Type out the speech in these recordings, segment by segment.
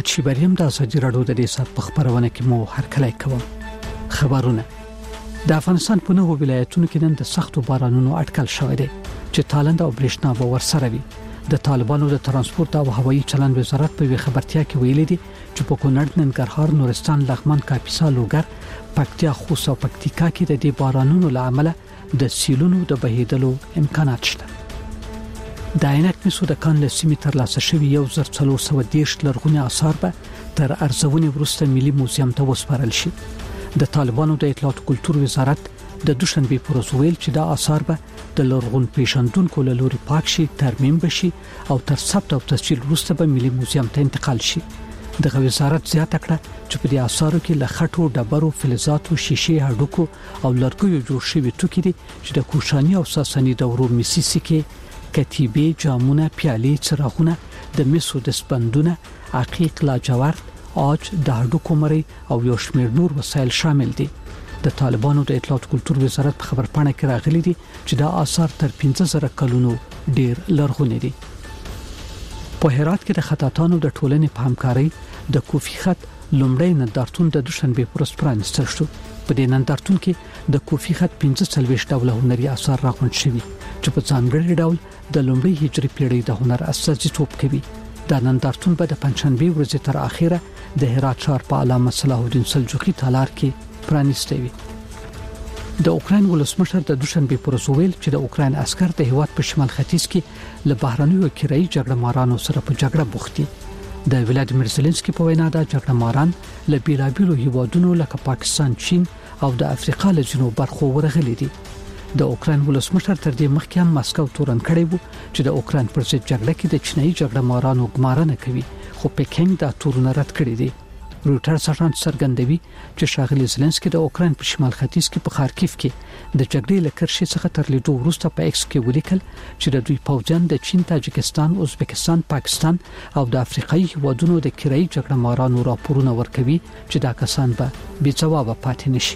احمد شیبریم د ازادي راډیو د ریاست په خبرونه کې مو هرکلی کوم. خبرونه د افغانستان په نوو ولایتونو کې نن د سختو بارانونو اټکل شوی دی چې تالند او برېښنا به ورسره وي. د طالبانو د ترانسپورت او هوایي چلند وزارت په خبرتیا کې ویلي دی چې په کونړ، ننګرهار، نورستان، لغمان، کاپیسا، لوګر، پکتیا، خوست او پکتیکا کې د دې بارانونو لامل د سیلونو د بهیدلو امکانات شته. د عینک مسو د کان له سیمې تر لاسه شوی 1430 لرغونی آثار به تر ارزونې وروسته ملي موزیم ته وسپارل شي. د طالبانو د اطلاعات او کلتور وزارت د دوشنبه پر ورځ ویل چې دا آثار به د لرغون پیژندونکو له لوري پاک شي، ترمیم بشي او تر ثبت او تسجیل وروسته به ملي موزیم ته انتقال شي. د وزارت زیاته کړه چې په دې آثارو کې له خټو، ډبرو، فلزاتو، شیشې، هډوکو او لرګیو جوړ شوی توکي دي چې د کوشاني او ساساني دورو میسیسیکي، کتیبه، جامونه، پیالې، څراغونه، د مسو د سپندونه، عقیق، لاجورد، عاج، د هډوکو مرۍ او یو شمېر نور وسایل شامل دي. د طالبانو د اطلاعات او کلتور وزارت په خبرپاڼه کې راغلي دي چې دا آثار تر 15000 کلونو ډیر لرغوني دي. په هرات کې د خطاطانو د ټولنې په همکارۍ د کوفی خط لومړی نندارتون د دوشنبه پر ورځ پرانیستل شو. په دې نندارتون کې د کوفی خط 45 ډوله هنري آثار راغونډ شوي چې په ځانګړي ډول د لومړۍ هجري پیړۍ د هنر استازیتوب کوي. دا نندارتون به د پنځشنبه ورځې تر اخره د هرات ښار په علامه صلاح الدین سلجوقي تالار کې پرانیستی وي. د اوکراین ولسمشر د دوشنبه پر ورځ ویل چې د اوکراین عسكر د هیواد په شمال ختیځ کې له بهرنیو کرایي جګړه مارانو سره په جګړه بوخت دي. د ولادیمیر زيلنسکي په وینا د جګړه ماران له بیلابیلو هیوادونو لکه پاکستان، چین او د افریقا له جنوب برخو ورغلي دي. د اوکراین ولسمشر تر دې مخکې هم مسکو تورن کړی وو چې د اوکراین پر ضد جګړه کې د چینایي جګړه مارانو ګمارنه کوي، خو پکینګ دا تورن رد کړی دی. رويټرز اژانس څرګندوي چې ښاغلي زيلنسکي د اوکراین په شمال ختیځ کې په خارکیف کې د جګړې له کرښې څخه تر لیدو وروسته په ایکس کې ولیکل چې د دوی پوځیان د چین، تاجکستان، ازبکستان، پاکستان او د افریقایي هیوادونو د کرایي جګړه مارانو راپورونه ورکوي چې دا کسان به بې ځوابه پاتې نشي.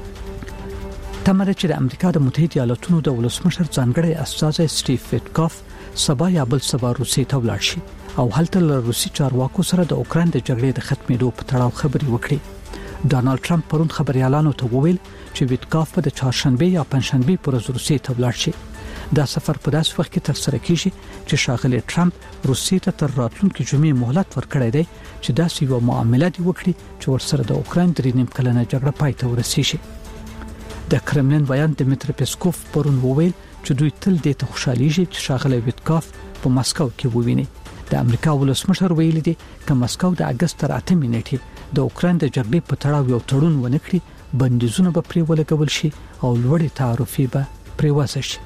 تمره چې د امریکا د متحده ایالاتونو د ولسمشر ځانګړی استازی سټیف ویټکاف سبا یا بل سبا روسي ته ولاړ شي او هلته له روسي چارواکو سره د اوکراین د جګړې د ختمېدو په تړاو خبرې وکړي. ډانلډ ټرمپ پرون خبريالانو ته وویل چې ویټکاف په د چهارشنبه یا پنځشنبه پر ورځ روسي ته ولاړ شي. دا سفر په داسې وخت کې تر سره کیږي چې ښاغلي ټرمپ روسي ته تر راتلونکي جمعې مهلت ورکړی دی چې داسې یو معامله دی وکړي چې ورسره د اوکراین درې نیم کلنه جګړه پای ته ورسیږي. د کرملین بیان دمیتری پیسکوف پرون وویل چې دوی تل د ته خوشاليږي چې ښاغلي ویټکاف په مسکو کې وویني. د امریکا ولسمشر ویلي دی چې مسکو د اگست تر 8 نیټې د اوکراین د جګړې په تړاو یو تړون ونکړي، بندیزونه به پرې ولګول شي او لوړې تعرفې به پرې وضع شي.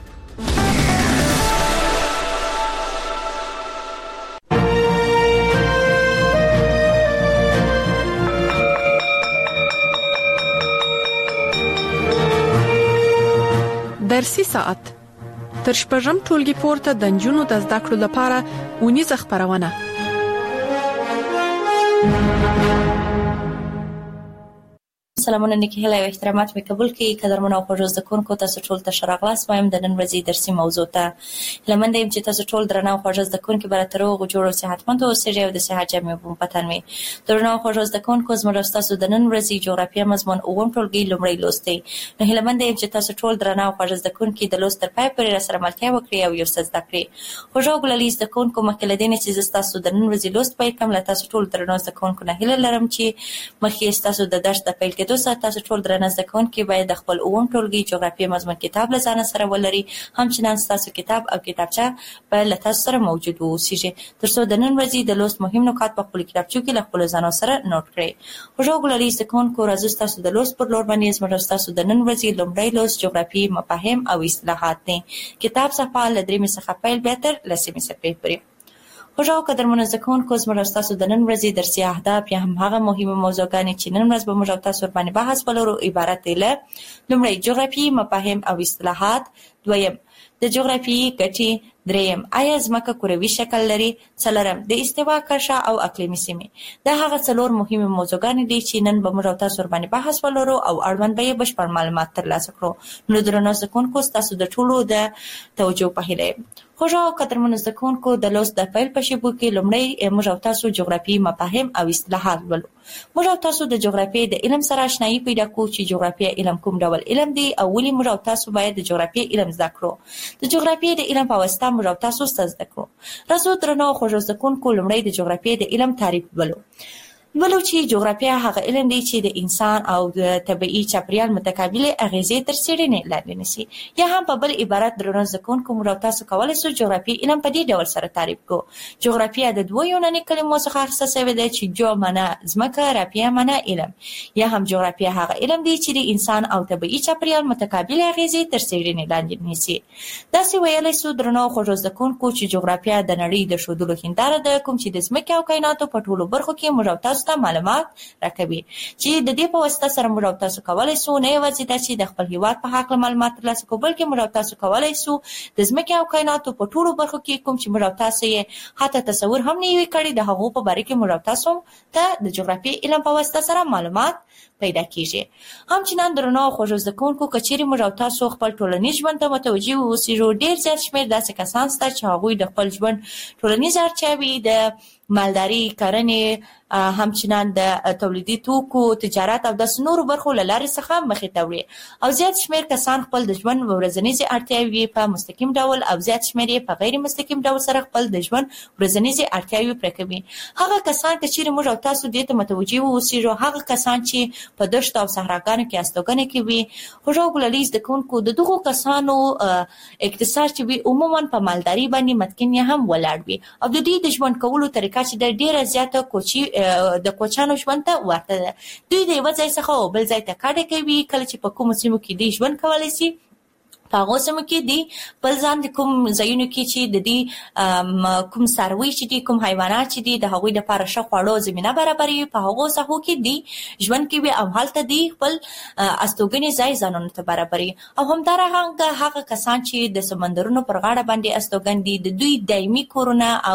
درسي ساعت تر شپږم ټولګي پورته د نجونو د زده کړو لپاره اونیزه خبرونه. سلامونه نیکی هیله او احترامات می قبول کړئ. قدرمن او خوږ زده کوونکو، تاسو ټول ته شراغلاس وایم د نن ورځې درسي موضوع ته. لمنده يم چې تاسو ټول درنه او خوږ زده کوونکو براتر او جوړ او صحتمند او سړي او د صحت جامع په پتن وي. درنه او خوږ زده کوونکو، زموږ تاسو د نن ورځې جغرافیه مضمون اوم ټولګي لومړی لوستي. نو لمنده يم چې تاسو ټول درنه او خوږ زده کوونکو د لوست تر پای پورې سره ملتیا وکړئ او یو څه زده کړئ. خوږ ګلالي زده کوونکو، مخکې لدین چې تاسو د نن ورځې لوست پای کوم لا تاسو ټول درنه زده کوونکو نه هیله لرم چې مخکې تاسو د درس د پیل کېدو سره تاسو ټول درنه زده کوونکي باید د خپل اوم ټولګي جغرافیه مضمون کتاب له ځان سره ولري، همچنان تاسو کتاب او کتابچه په لته سره موجود اوسئ ترڅو د نن ورځې د لوست مهم نکات په خپل کتابچو کې له خپل ځانو سره نوٹ کړئ. خوږ ګلالي زده کوونکو، راځو تاسو د لوست پر لور باندې زموږ تاسو د نن ورځې لومړی لوست جغرافي مفاهیم او اصطلاحات دي. کتاب صفحه ل 3 څخه پیل بیا تر 10 صفحې پورې. خوږ قدرمن زده کوونکو، زموږ تاسو د نن ورځې درسي اهداف یا هم هغه مهمه موضوعګانې چې نن ورځ به موږ تاسو باندې بحث ولرو عبارت دي له لومړی جغرافي مفاهیم او اصطلاحات، دویم د جغرافیایي ګټې. دریم آیا ځمکه کروي شکل لري. څلورم د استوا کرښه او اقلیمي سیمې. دا هغه څلور مهمه موضوعګانې دي چې نن به موږ او تاسو ورباندې بحث ولرو او اړوند به یې بشپړ معلومات ترلاسه کړو. نو درنو زده کوونکو ستاسو د ټولو د توجه په هیله یم. خوږ او قدرمنو زده کوونکو د لوست د پیل په شیبو کې لومړی موږ او تاسو جغرافیایي مفاهیم او اصطلاحات ولولو. موږ او تاسو د جغرافیې د علم سره آشنایي پیدا کوو چې جغرافیه علم کوم ډول علم دی او ولې موږ او تاسو باید د جغرافیې علم زده کړو. د جغرافیې د علم په واسطه موږ او تاسو زده کړو. راځو درنو خوږ زده کوونکو لومړی د جغرافیې د علم تعریف ولولو چې جغرافیه هغه علم دی چې د انسان او د طبیعي چاپیریال متقابلې اغیزې تر څېړنې لاندې نیسي. یا هم په بل عبارت درنو زده کوونکو موږ او تاسو کولی شو جغرافیې علم په دې ډول سره تعریف کړو. جغرافیه د دوه یوناني کلمو څخه اخیستل شوې ده چې جو معنا ځمکه، رافیه معنا علم. یا هم جغرافیه هغه علم دی چې د انسان او طبیعي چاپیریال متقابلې اغیزې تر څېړنې لاندې نیسي. داسې ویلی شو درنو خوږ زده کوونکو چې جغرافیه د نړۍ د ښودلو هنداره ده کوم چې د ځمکې او کایناتو په ټولو برخو کې موږ او تاسو ته معلومات راکوي چې د دې په واسطه سره موږ او تاسو کولی شو نه یوازې دا چې د خپل هیواد په هکله معلومات ترلاسه کړو بلکې موږ او تاسو کولی شو د ځمکې او کایناتو په ټولو برخو کې کوم چې موږ او تاسو یې حتی تصور هم نه وي کړی د هغو په باره کې موږ او تاسو ته د جغرافیې علم په واسطه سره معلومات پیدا کیږي. همچنان درنو خوږ زده کوونکو که چیرې موږ او تاسو خپل ټولنیز ژوند ته متوجه واوسو ډېر زیات شمېر داسې کسان شته چې هغوی د خپل ژوند ټولنیز اړتیاوې د مالداري، کرنې، همچنان د تولیدي توکو، تجارت او داسې نورو برخو له لارې څخه مخې ته وړي او زیات شمېر کسان خپل د ژوند ورځنیزې اړتیاوې په مستقیم ډول او زیات شمېر یې په غیر مستقیم ډول سره خپل د ژوند ورځنیزې اړتیاوې پوره کوي. هغه کسان که چیرې موږ او تاسو دې ته متوجه واوسو هغه کسان چې په دښتو او صحراګانو کې استوګنه کوي خوږ او ګلالي زده کوونکو د دغو کسانو اقتصاد چې وي عموما په مالداري باندې متکن یې هم ولاړ وي او د دوی د ژوند کولو طریقه چې د ډیره زیاته د کوچانو ژوند ته ورته ده. دوی د یوه ځای څخه بل ځای ته کډه کوي کله چې په کومو سیمو کې دوی ژوند کولی شي په هغو سیمو کې دی بل ځان د کوم ځایونو کې چې د دې کوم څاروي چې دي کوم حیوانات چې دي د هغوی دپاره ښه خواړو زمینه برابروي په هغو ساحو کې دی ژوند کوي او هلته دی خپل استوګنې ځای ځانونو ته برابروي. او همدارنګه هغه کسان چې د سمندرونو پر غاړه باندې استوګن دي د دوی دایمي کورونه او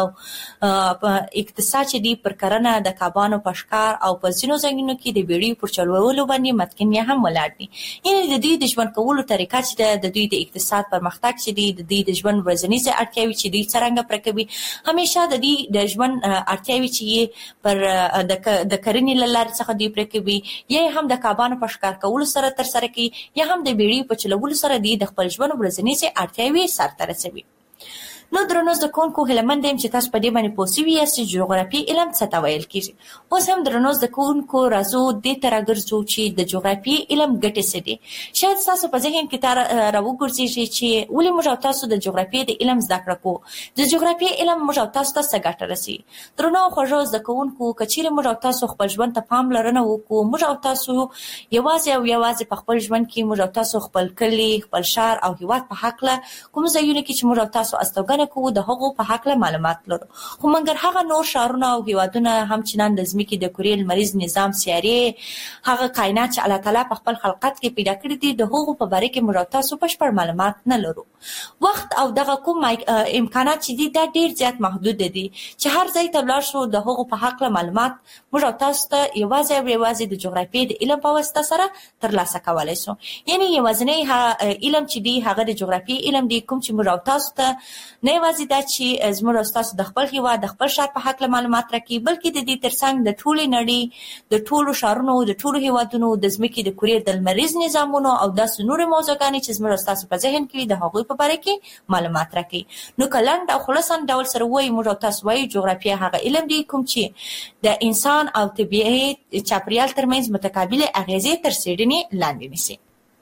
اقتصاد چې دی پر کرنه د کبانو په ښکار او په ځینو ځایونو کې د بیړیو پر چلولو باندې متکن یې هم ولاړ دي. یعنې د دوی د ژوند کولو طریقه چې د دوی د اقتصاد پرمختګ چې دی د دې د ژوند ورځنیزې اړتیاوې چې دوی څرنګه پوره کوي همیشه د دې د ژوند اړتیاوې چې یې پر د کرنې له لارې څخه دوی پوره کوي یا هم د کبانو په ښکار کولو سره ترسره کوي یا هم د بیړیو په چلولو سره دوی د خپل ژوند ورځنیزې اړتیاوې سرته رسوي. نو درنو زده کوونکو هیله مند یم چې تاسو په دې باندې پوه شوي یاست چې جغرافیې علم څه ته ویل کېږي. اوس هم درنو زده کوونکو راځو دې ته راګرځو چې د جغرافیې علم ګټې څه دي. شاید ستاسو په ذهن کې راوګرځېږي چې ولې موږ او تاسو د جغرافیې د علم زده کړه کوو. د جغرافیې علم موږ او تاسو ته څه ګټه رسوي. درنو خوږو زده کوونکو که چیرې موږ او تاسو خپل ژوند ته پاملرنه وکړو موږ او تاسو یوازې په خپل ژوند کې موږ او تاسو خپل کلي، خپل ښار او هیواد په هکله کوم ځایونه کې چې موږ او تاسو استوګنه کوو د هغو په هکله معلومات لرو. خو مګر هغه نور ښارونه او هیوادونه همچنان د ځمکې د کرې لمریز نظام سیارې هغه کائنات چې الله تعالی په خپل خلقت کې پیدا کړي دي د هغو په باره کې موږ او تاسو بشپړ معلومات نه لرو. وخت او دغه کوم امکانات چې دي دا ډېر زیات محدود دي چې هر ځای ته ولاړ شو د هغو په هکله معلومات موږ او تاسو ته یوازې د جغرافیې د علم په واسطه سره ترلاسه کولی شو. یعنې یوازینی علم چې دی هغه د جغرافیې علم دی کوم چې موږ او تاسو ته نه یوازې دا چې زموږ او ستاسو د خپل هیواد د خپل ښار په هکله معلومات راکوي بلکې د دې ترڅنګ د ټولې نړۍ د ټولو ښارونو د ټولو هیوادونو د ځمکې د کرې د لمریز نظامونو او داسې نورې موضوعګانې چې زموږ او ستاسو په ذهن کې وي د هغوی په باره کې معلومات راکوي. نو که لنډ او خلاص ډول سره ووایو موږ او تاسو وایو جغرافیه هغه علم دی کوم چې د انسان او طبیعي چاپیریال ترمنځ متقابلې اغیزې تر څېړنې لاندې نیسي.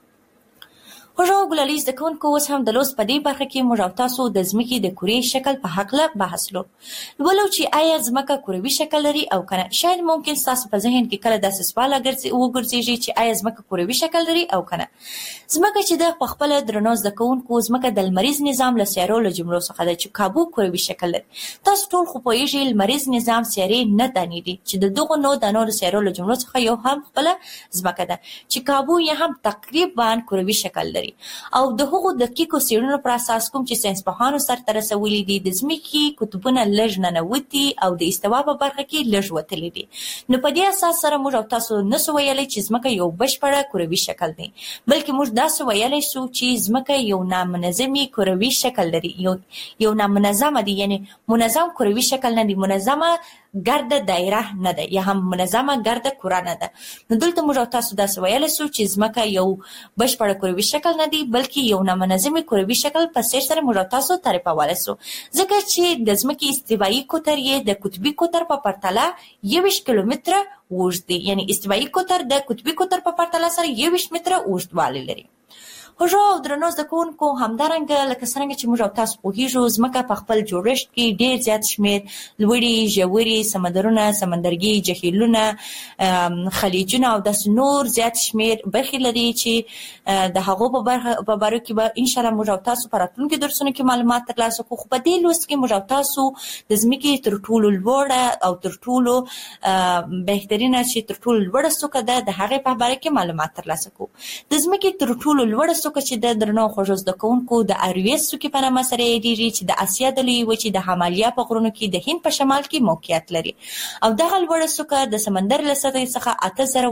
خوږ او ګلالي زده کوونکو اوس هم د لوست په دې برخه کې موږ او تاسو د ځمکې د کرې شکل په هکله بحث لولو چې آیا ځمکه کروي شکل لري او که نه. شاید ممکن ستاسو په ذهن کې کله داسې سوال وګرځېږي چې آیا ځمکه کروي شکل لري او که نه. ځمکه چې ده په خپله درنو زده کوونکو ځمکه د لمریز نظام له سیارو له جملو څخه ده چې کابو کروي شکل لري. تاسو ټول خو پوهېږئ لمریز نظام سیارې نه دانې دي چې د دغو نورو سیارو له جملو څخه یو هم خپله ځمکه ده چې کابو یې هم تقریبا کروي شکل لري. لري او د هغو دقیقو څېړنو پر اساس کوم چې ساینسپوهانو سرته رسولي دي د ځمکې قطبونه لږ ننوتي او د استوا په برخه کې لږ وتلي دي. نو په دې اساس سره موږ او تاسو نسو ویلی چې ځمکه یو بشپړه کروي شکل دی، بلکې موږ داسې ویلی سو چې ځمکه یو نامنظمي کروي شکل لري، یو نامنظمه دی، یعنی منظم کروي شکل نه دی، منظمه ګرده دایره نه ده یا هم منظمه ګرده کره نه ده. نو دلته موږ او تاسو داسې ویلی سو چې ځمکه یو بشپړه کروي شکل نه دی بلکې یو نامنظمي کروي شکل په څېر سره موږ او تاسو تعریفولی سو، ځکه چې د ځمکې استوایي قطر یې د قطبي قطر په پرتله 21 کیلومتره اوږد دی، یعنی استوایي قطر د قطبي قطر په پرتله سره 21 متره اوږدوالی لري. خوږو او درنو زده کوونکو، همدارنګه لکه څرنګه چې موږ او تاسو پوهیږو ځمکه په خپل جوړښت کې ډېر زیات شمېر لوړې، ژورې سمندرونه، سمندرګي، جهیلونه، خلیجونه او داسې نور زیات شمېر برخې لري چې د هغو په باره کې به انشاءالله موږ او تاسو په راتلونکي درسونو کې معلومات ترلاسه کړو. خو په دې لوست کې موږ او تاسو د ځمکې تر ټولو لوړه او تر ټولو بهترینه چې تر ټولو لوړه څوکه ده د هغې په باره کې معلومات ترلاسه کړو. د ځمکې تر ټولو لوړه څوکه چې د درنو خوږو زده کوونکو د ارویس څوکې په نامه سره یادېږي چې د اسیا د لویې وچې د همالیا په غرونو کې د هند په شمال کې موقعیت لري او دغه لوړه څوکه د سمندر له سطحې څخه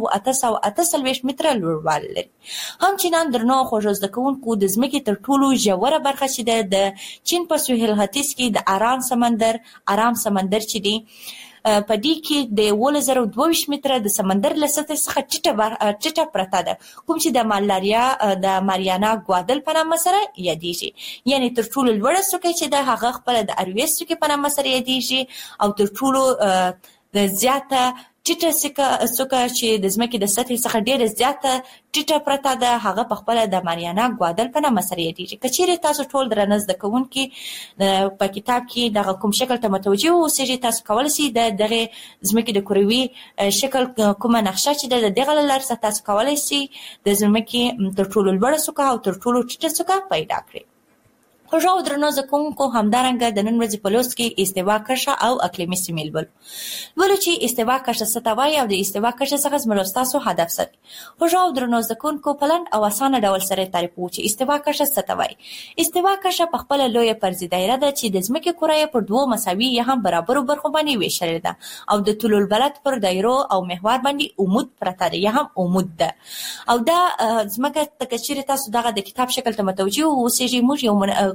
8848 متره لوړوالی لري. همچنان درنو خوږو زده کوونکو د ځمکې تر ټولو ژوره برخه چې ده د چین په سویل ختیځ کې د ارام سمندر چې دی په دې کې د 1022 متره د سمندر له سطحې څخه ټیټه پرته ده، کوم چې د ماریانا ګوادل په نامه سره یادېږي. یعنی تر ټولو لوړه څوکه چې ده هغه خپله د ارویس څوکې په نامه سره یادېږي او تر ټولو زیاته ټیټه څوکه چې د ځمکې د سطحې څخه ډېره زیاته ټیټه پرته ده هغه په خپله د ماریانا ګوادل په نامه سره یادېږي. که چیرې تاسو ټول درانه زده کوونکي په کتاب کې دغه کوم شکل ته متوجه اوسېږئ، تاسو کولی شئ د دغې ځمکې د کروي شکل کومه نقشه چې ده د دغه له لارې څخه تاسو کولی شئ د ځمکې تر ټولو لوړه څوکه او تر ټولو ټیټه څوکه پیدا کړئ. خوږو او درنو زده کوونکو، همدارنګه د نن ورځې په لوست کې استوا کرښه او اقلیمي سیمې لولو چې استوا کرښه څه ته وایي او د استوا کرښې څخه زموږ ستاسو هدف څه دی. خوږو او درنو زده کوونکو، په لنډ او اسانه ډول سره تعریفوو چې استوا کرښه څه ته وایي. استوا کرښه په خپله لویه فرضي دایره ده چې د ځمکې کره یې پر دوو مساوي یا هم برابرو برخو باندې ویشلې ده او د طول البلد پر دایرو او محور باندې عمود پرته ده یا هم عمود ده. او دا ځمکه که چیرې تاسو دغه د کتاب شکل ته متوجه اوسېږئ، موږ یو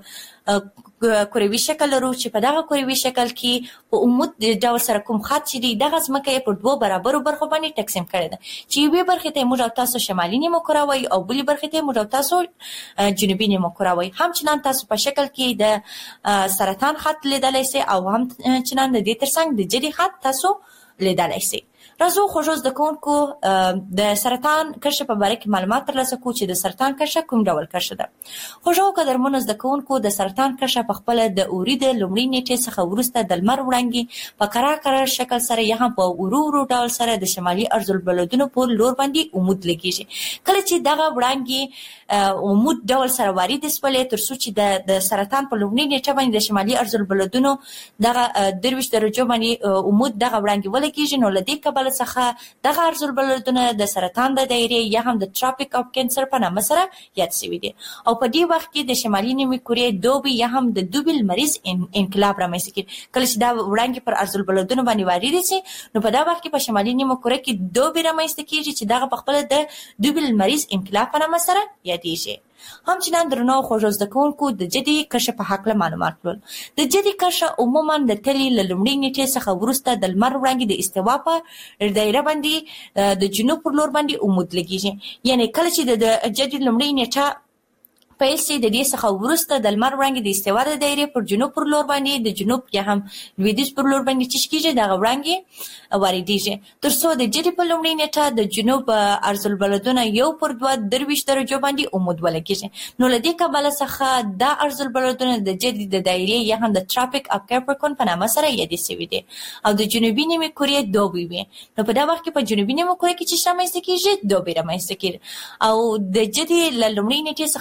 کروي شکل لرو چې په دغه کروي شکل کې په عمود ډول سره کوم خط چې دی دغه ځمکه یې پر دوو برابرو برخو باندې تقسیم کړې ده چې یوې برخې ته موږ او تاسو شمالي نیمه کره وایو او بلې برخې ته موږ او تاسو جنوبي نیمه کره وایو. همچنان تاسو په شکل کې د سرطان خط لیدلی سئ او همچنان د دې ترڅنګ د جدي خط تاسو لیدلی سئ. راځو خوږو زده کوونکو د سرطان کرښې په باره کې معلومات ترلاسه کړو چې د سرطان کرښه کوم ډول کرښه ده. خوږو قدرمنو زده کوونکو، د سرطان کرښه په خپله د اوري د لومړۍ نیټې څخه وروسته د لمر وړانګې په کرار شکل سره یا هم په ورو ډول سره د شمالي ارضالبلدونو په لور باندې عمود لګېږي. کله چې دغه وړانګې عمود ډول سره وارد شولې تر څو چې د سرطان په لومړۍ نیټه باندې د شمالي ارضالبلدونو دغه 23 درجو باندې عمود دغه وړانګې ولګېږي، نو له دې کبله څخه دغه ارضالبلدونه د سرطان د دایرې یا هم د ټراپیک اف کینسر په نامه سره یاد شوي دي. او په دې وخت کې د شمالي نیمې کورې دوبي یا هم د دوبي لمریز انقلاب رامنځته کېږي. کله چې دا وړانګې پر ارضالبلدونو باندې وارد شي نو په دا وخت کې په شمالي نیمه کورې کې دوبي رامنځته کېږي چې دغه په خپله د دوبي لمریز انقلاب په نامه سره یادېږي. همچنان درنو خوږو زده کوونکو، د جدي کرښې په هکله معلومات لولو. د جدي کرښه عموما د تلې له لومړۍ نیټې څخه وروسته د لمر وړانګې د استوا په دایره باندې د جنوب پر لور باندې عمود لګېږي. یعنی کله چې د جدي لومړۍ نیټه پیل شي د دې څخه وروسته د لمر وړانګې د استوا د دایرې پر جنوب پر لور باندې د جنوب یا هم لویدیځ پر لور باندې چې کېږي دغه وړانګې واردېږي تر څو د جدي په لومړۍ نیټه د جنوب ارضالبلدونه 1/2 درجو باندې عمود ولګېږي. نو له دې کبله څخه دا ارضالبلدونه د جدي د دایرې یا هم د ټراپیک اف کیپریکون په نامه سره یادې شوي دي او د جنوبي نیمې کورې دوبي وي. نو په دا وخت کې په جنوبي نیمه کورې کې چې رامنځته کېږي دوبي رامنځته کېږي او د جدي له لومړۍ نیټې څخه وروسته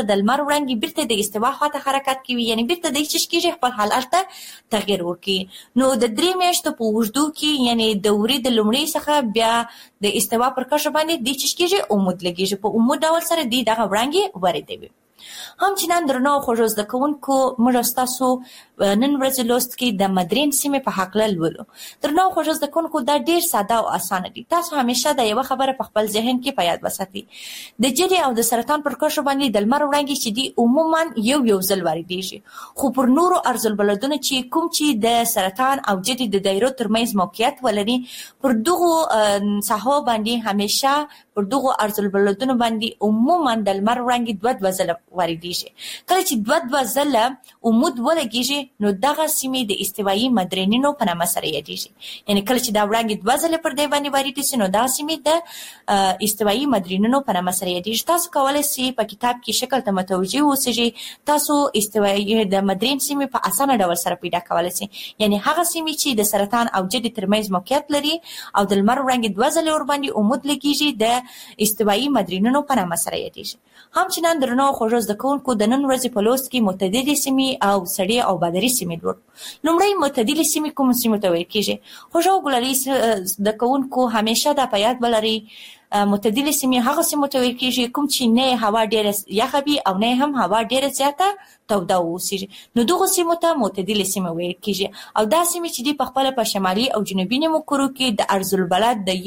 د لمر وړانګې بیرته د استوا خواته حرکت کوي، یعنی بیرته د هیڅ کېږي خپل حالت ته تغیر ورکړي. نو د 3 میاشتو په اوږدو کې یعنی د ورې د لومړۍ څخه بیا د استوا پر کرښه باندې د هیڅ کېږي عمود لګیږي، په عمود ډول سره دی دغه وړانګې وریدوي. همچنان درنو خوږو زده کوونکو موږ ستاسو نن ورځې لوست کې د مدرین سیمې په هکله لولو. درنو خوږو زده کوونکو دا ډیر ساده او اسانه دي. تاسو همیشه د یو خبره په خپل ذهن کې په یاد وساتئ. د جدي او د سرطان پر کرښه باندې د لمر وړانګې چې دي عموما یو ځل واردېږي، خو پر نورو ارزالبلدونو چې کوم چې د سرطان او جدي د دایرو ترمنځ موقعیت ولري، پر دغو ساحو باندې همیشه پر دغو ارزالبلدونو باندې عموما د لمر وړانګې دوه ځله واردېږي. کله چې دوه ځله عمود ولګېږي نو دغه سیمې د استوایي مدرینینو په نامه سره یادېږي. یعنی کله چې دا وړانګې 2 ځله پر دې باندې واردې شي نو دا سیمې د استوایي مدرینینو په نامه سره یادېږي. تاسو کولی شئ په کتاب کې شکل ته متوجه اوسئ. تاسو استوایي د مدرین سیمې په اسانه ډول سره پیدا کولی شئ. یعنی هغه سیمې چې د سرطان او جدي ترمنځ موقعیت لري او د لمر وړانګې 2 ځله ورباندې عمود لګېږي د استوایي مدرینینو په نامه سره یادېږي. همچنان درنو خوږو زده کوونکو د نن ورځې په لوست کې معتدلې سیمې او سړې او بادري سیمې لولو. لومړی معتدلې سیمې کومو سیمو ته ویل کېږي؟ خوږو ګلالي زده کوونکو همیشه دا په یاد ولرئ، معتدلې سیمې هغه سیمو ته ویل کېږي کوم چې نه هوا ډېره یخه وي او نه هم هوا ډېره زیاته توده واوسي، نو دغو سیمو ته معتدلې سیمې ویل کېږي. او دا سیمې چې دي په خپله په شمالي او جنوبي نیمو کرو کې د عرضالبلد د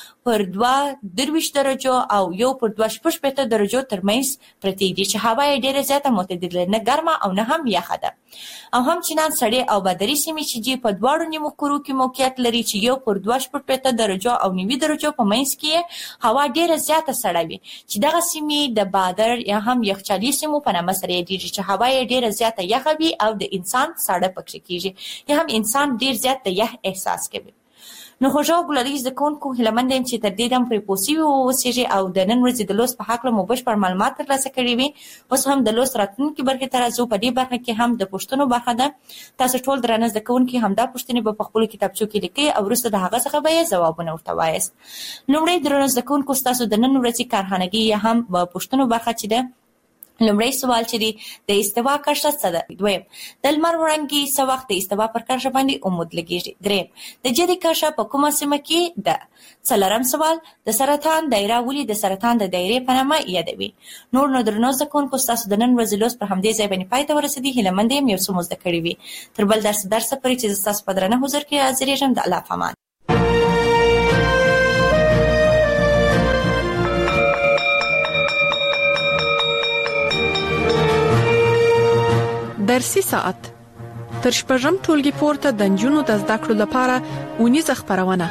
1.2 درجو او 1.2 درجو ترمنځ پرتې دي چې هوا یې ډېره زیاته معتدله، نه ګرمه او نه هم یخه ده. او همچنان سړې او بادري سیمې چې دي په دواړو نیمو کرو کې موقعیت لري چې 1.2 درجو او 9 درجو په منځ کې هوا ډېره زیاته سړه وي، چې دغه سیمې د بادر یا هم یخچالي سیمو په نامه سره یادېږي چې هوا یې ډېره زیاته یخه وي او د انسان ساړه پکې کېږي، یا هم انسان ډېر زیات د یخ احساس کوي. نو خوږو ګلالي زده کوونکو هیله چې تر دې دم پرې پوه سوي واوسېږئ او د نن ورځې د لوست په هکله مو بشپړ معلومات ترلاسه کړي وي. اوس هم د لوست راتلونکي برخې ته راځو. په دې برخه کې هم د پوښتنو برخه ده. تاسو ټول درانه زده کوونکي همدا پوښتنې به په خپلو کتابچو کې لیکئ او وروسته د هغه څخه به یې ځوابونه ورته وایاست. لومړی درانه زده کوونکو ستاسو د نن ورځې کارخانګي یا هم پوښتنو برخه چې ده، لومړی سوال چې دی د استوا کرښه څه ده؟ دویم د لمر وړانګې څه وخت د استوا پر کرښه باندې عمود لګېږي؟ دریم د جدي کرښه په کومه سیمه کې ده؟ څلورم سوال د سرطان دایره ولې د سرطان د دایرې په نامه یادوي؟ نور نو درنو زده کوونکو ستاسو د نن ورځې لوست پر همدې ځای باندې پای ته ورسېدي. هیله مند یم یو څه مو زده کړي وي. تر بل درس پورې چې زه ستاسو په درنه حضور کې حاضرېږم، د الله په امان. درسي ساعت تر شپږم ټولګي پورته د نجونو د زده کړو لپاره اونیزه خپرونه.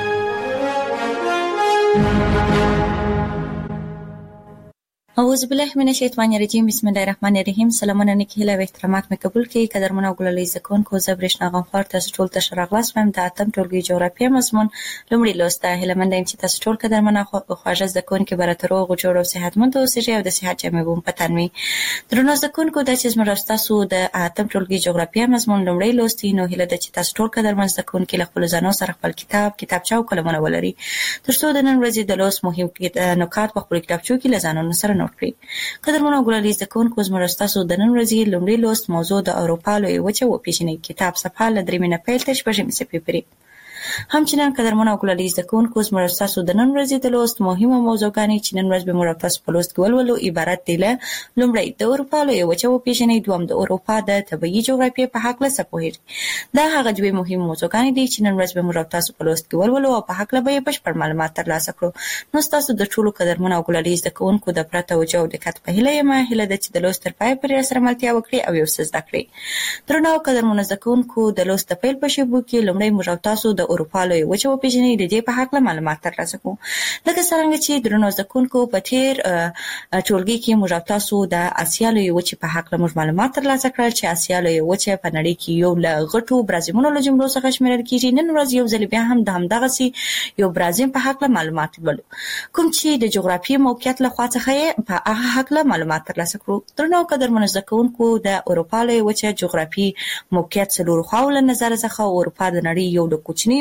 اعوذ بالله من الشیطان الرجیم. بسم الله الرحمن الرحیم. سلامونه نیکی هیله او احترامات مې قبول کړئ. قدرمن او ګلالي زده کوونکو، زه برېښنا غمخوار تاسو ټول ته ښه راغلاست وایم. د 8م ټولګي جغرافیه مضمون لومړی لوست ده. هیله مند یم چې تاسو ټول قدرمن او خواږه زده کوونکي به راته روغ جوړ او صحتمند اوسئ او د صحت جامې به مو په تن وي. درنو زده کوونکو، دا چې زموږ او ستاسو د 8م ټولګي جغرافیه مضمون لومړی لوست دی، نو هیله ده چې تاسو ټول قدرمن زده کوونکي له خپلو ځانو سره خپل کتابچه او قلمونه ولري تر څو د نن ورځې د لوست مهم نکات په خپلو کتابچو کې له ځانونو سره نوټ کړئ. قدرمنو ګلالي زده کوونکو، زموږ ستاسو د نن ورځې لومړی لوست موضوع د اروپا لویه وچه وپېژنئ. کتاب صفحه له 3 نه پیل تر 6 صفحې پورې. همچنان قدرمنو ګلالي زده کوونکو، زموږ ستاسو د نن ورځې د لوست مهمه موضوعګانې چې نن ورځ به موږ تاسو په لوست کې ولولو عبارت دي له: لومړی د اروپا لویه وچه وپېژنئ. دوم د اروپا د طبیعي جغرافیې په هکله څه پوهیږئ. دا هغه دوه مهمه موضوعګانې دي چې نن ورځ به موږ تاسو په لوست کې ولولو او په هکله به یې بشپړ معلومات ترلاسه کړو. نو ستاسو د ټولو قدرمنو ګلالي زده کوونکو د پوره توجه او دقت په هیله یم. هیله ده چې د لوست تر پایه پورې راسره ملتیا وکړئ او یو څه زده کړئ. درنو قدرمنو زده کوونکو، د لوست د پیل په شیبو کې لومړی موږ تاسو د اروپا لویه وچه وپېژنئ د دې په هکله معلومات ترلاسه کوو. لکه څرنګه چې درنو زده کوونکو په تېر ټولګي کې موږ تاسو د اسیا لویې وچې په هکله موږ معلومات ترلاسه کړل چې اسیا لویه وچه په نړۍ کې یو له غټو برازیمونو له جملو څخه شمیرل کېږي. نن ورځ یو ځل بیا هم د همدغسې یو برازیم په هکله معلومات لولو، کوم چې د جغرافیې موقعیت له خوا څخه یې په هغه هکله معلومات ترلاسه کړو. درنو قدرمنو زده کوونکو، د اروپا لویه وچه جغرافي موقعیت څلورو خواو له نظره څخه اروپا د نړۍ یو له کوچنیو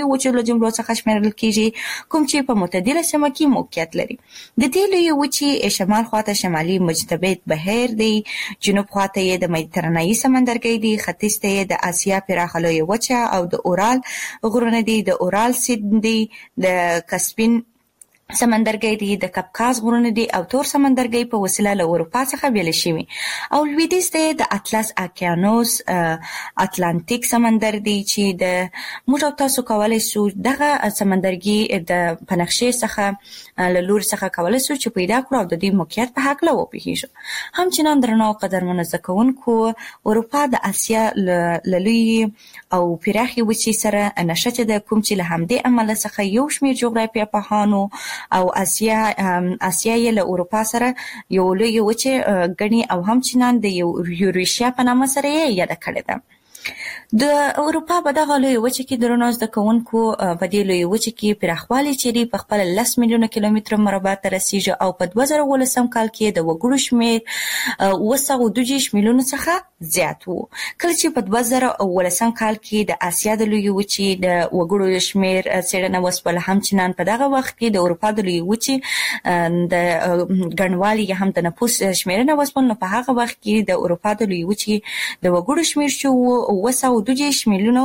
لویو وچو له جملو څخه شمیرل کیږي کوم چې په معتدله سیمه کې موقعیت لري. د دې لویو وچې شمال خواته شمالي مجتبی بهیر دی، جنوب خواته یې د مدیترانه‌ای سمندرګي دی، ختیځ ته یې د آسیا پراخه لویه وچه او د اورال غرونه دي، د اورال سیند دی، د کسپین سمندرګي دی، د کپکاز غرونه دي او تور سمندرګي په وسیله له اروپا څخه بیل شوی او لویدیځ دی د اطلس اقیانوس اتلانتیک سمندر دی چې د موږ تاسو کولای شو دغه سمندرګي د پنښې څخه له لور څخه کولای شو چې پیدا کړو او د دې موقعیت په حق له وپیژنو. همچنان درنو قدرمنو زکونکو اروپا د آسیا له لوی او پراخي وچې سره نشته د کوم چې له همدې عمل څخه یو شمېر جغرافیه پوهانو او آسیا یې له اروپا سره یو لوی وچه غني او همچنان د یوریشیا په نامه سره یې یاد کړی ده. د اروپا په دغه لوی وچه کې درنو زکونکو په دې لوی وچه کې پراخوالی چې په خپل 10 میلیونه کیلومتر مربع ته رسیږي او په 2018 کال کې د وګړو شمیر 222 میلیونه څخه زیات وو. کله چې په 2018 کال کې د آسیا د لوی وچې د وګړو شمیر څېړنه وسوله، همچنان په دغه وخت کې د اروپا د لوی وچې د ګڼوالي هم د نفوس شمیرنه وسوله، نو په هغه وخت کې د اروپا د لوی وچې د وګړو شمیر چې 222 میلیونه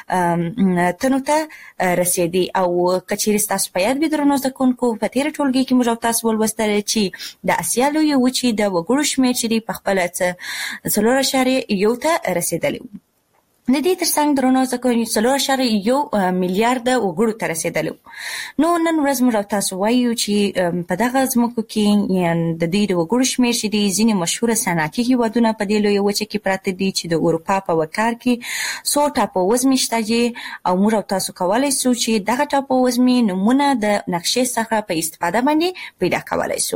تنو ته رسیدي. او کچېرې تاسو په یاد درنو زکونکو په تیر ټولګي کې موږ تاسو ولوستل چې د آسیا لوی وچې د وګړو شمیر چې په خپل 4.1 ته رسیدلی. د دې ترڅنګ درنو زکونکو 4.1 میلیارډ وګړو ته رسیدلی. نو نن ورځ موږ تاسو وایو چې په دغه ځمکو کې د دې وګړو شمیر چې د ځینې مشهور صنعتي هیوادونه په دې لوی وچه کې پراته دي چې د اروپا په وکړ کې 100 ټاپووزمې شته او موږ تاسو کولای شو چې دغه ټاپووزمې نمونه د نقشې څخه په استفاده باندې پیدا کولای شو.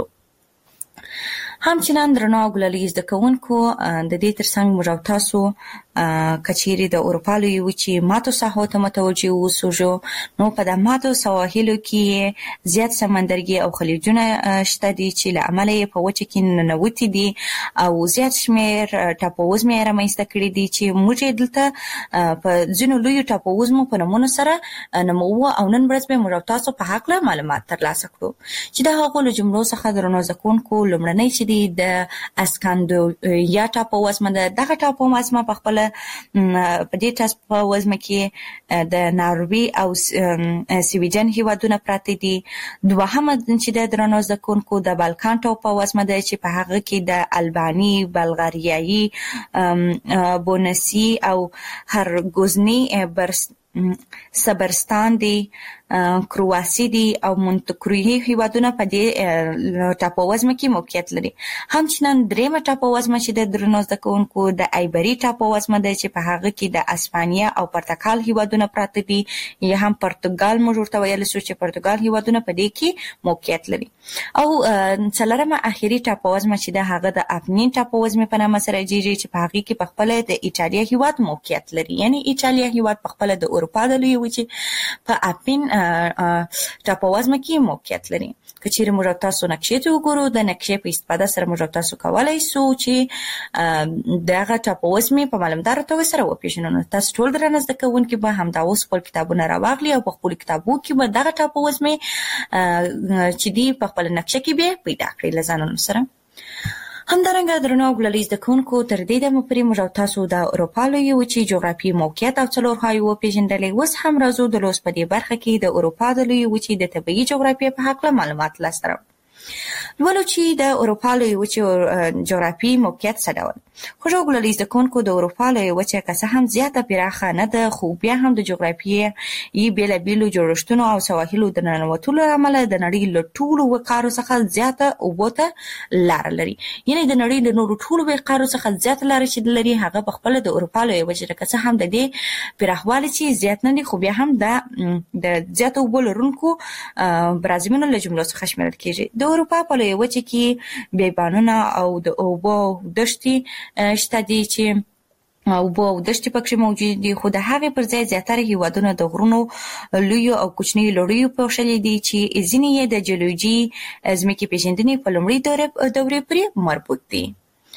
همچنان درنو ګلالي زکونکو د دې ترڅنګ موږ تاسو کچېرې د اروپا لوی وچې ماتو ساحو ته متوجه اوسو. نو په د ماتو سواحلو کې زیات سمندرګي او خلیجونه شته دي چې له امله یې په وچه کې ننوتي دي او زیات شمیر ټاپووزمې رامنځته کړي دي چې موږ دلته په ځینو لویو ټاپووزمو په نومونو سره نوموو او نن ورځ به موږ تاسو په حق له معلومات ترلاسه کړو چې د هغو له جملو څخه درنو زکونکو لومړنۍ چې د اسکاندیناویا ټاپووزمه ده. دغه ټاپووزمه په خپل په دې ټاپووزمه کې د ناروی او سویډن هیوادونه پراته دي. دوهمه چې د درنو زکونکو د بالکان ټاپووزمه ده چې په هغه کې د البانی، بلغاریایي، بونسي او هرګوزني صبرستان دي، کرواسی دي او مونتکروی هیوادونه په دې ټاپووزمه کې موقعیت لري. همچنان درېمه ټاپووزمه چې د درنو زکونکو د ایبری ټاپووزمه ده چې په هغه کې د اسپانیا او پرتګال هیوادونه پراته دي، یا هم پرتګال موږ ورته ویل شو چې پرتګال هیوادونه په دې کې موقعیت لري. او څلورمه اخیری ټاپووزمه چې د هغه د اپنین ټاپووزمه په نامه سره یادېږي چې په هغه کې په خپل د ایټالیا هیواد موقعیت لري. یعنی ایټالیا هیواد په خپل د اروپا د لوی وچې په اپین ټاپووزمه کې موقعیت لري. کچېرې موږ تاسو نقشې ته وګورو، د نقشې په استفاده سره موږ تاسو کولای شو چې دغه ټاپووزمې په معلومدار توګه سره وپیژنو. تاسو ټول درنه زده کوونکي به همدا اوس خپل کتابونه راواخلي او په خپل کتابو کې به دغه ټاپووزمې چې دی په خپل نقشه کې به پیدا کړئ له ځانونو سره. همدارنګه درنو ګلالي زکونکو تر دې دمه پورې موږ تاسو د اروپا لوی وچې جغرافي موقعیت او څلورخوایي وپیژندلې. اوس هم راځو د لوست په دې برخه کې د اروپا د لوی وچې د طبیعي جغرافیې په هکله معلومات لاسته راوړو. ولو چې د اروپا لوی وچې جغرافي موقعیت څه ډول. خوږو ګلالي زکونکو د اروپا لوی وچه که څه هم زیاته پراخه نه ده، خو بیا هم د جغرافیې بېلابېلو جوړښتونو او سواحلو د ننوتلو له امله د نړۍ له ټولو وقارو څخه زیاته اوبو ته لاره لري. یعنې د نړۍ له نورو ټولو وقارو څخه زیاته لاره چې لري هغه په خپله د اروپا لوی وچه ده. که څه هم د دې پراخوالی چې زیات نه دي، خو بیا هم د زیاتو اوبو لرونکو برازیلونو له جملو څخه شمیرل کېږي. د اروپا په لوی وچه کې بیابانونه او د اوبو دښتې شته دي چې اوبه او دښتې پکې موجود دي، خو د هغې پر ځای زیاتره هیوادونه د غرونو لویو او کوچنیو لړیو پوښلي دي چې ځینې یې د جیولوژي ځمکې پېژندنې په لومړۍ دورې پورې مربوط دي.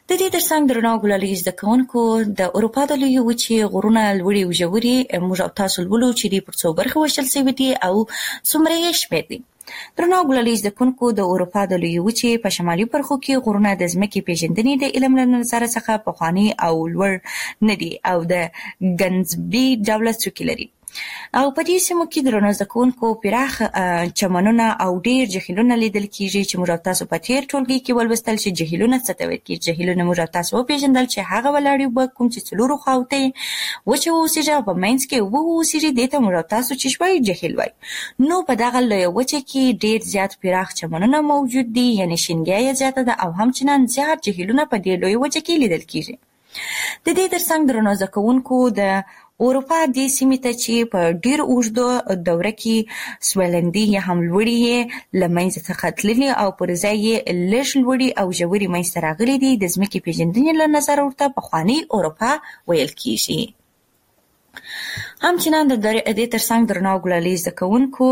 د دې ترڅنګ درنو ګلالي زده کوونکو د اروپا د لویې وچې غرونه لوړې او ژورې موږ او تاسو لولو چې د پر څو برخو ویشل شوي دي او څومره یې شمېر دي. درنو ګلالي زده کوونکو د اروپا د لویې وچې په شمالي برخو کې غرونه د ځمکې پیژندنې د علم له نظره څخه پخواني او لوړ نه دي او د ګنزبي ډوله څوکې لري. او په دې سیمو کې درنو زده کوونکو پراخ چمنونه او ډېر جهیلونه لیدل کیږي چې موږ تاسو په تیر ټولګي کې ولوستل چې جهیلونه څه ته وایي کیږي. جهیلونه موږ تاسو وپېژندل چې هغه ولاړې اوبه کوم چې څلورو خواو ته وچه اوسېږي او په منځ کې اوبه اوسېږي دې ته موږ تاسو چې شوی جهیل وایي. نو په دغه لویه وچه کې ډېر زیات پراخ چمنونه موجود دي یعنې شینګیا یې زیاته ده او همچنان زیات جهیلونه په دې لویه وچه کې لیدل کیږي. د دې ترڅنګ درنو زده کوونکو د اروپا دې سیمې ته چې په ډېر اوږده دوره کې سویلندي یا هم لوړې له منځه څخه تللي او پر ځای یې لږ لوړې او ژورې منځته راغلي دي د ځمکې پیژندنې له نظره ورته پخواني اروپا ویل کیږي. همچنان د دې ترڅنګ درنو ګلالي زده کوونکو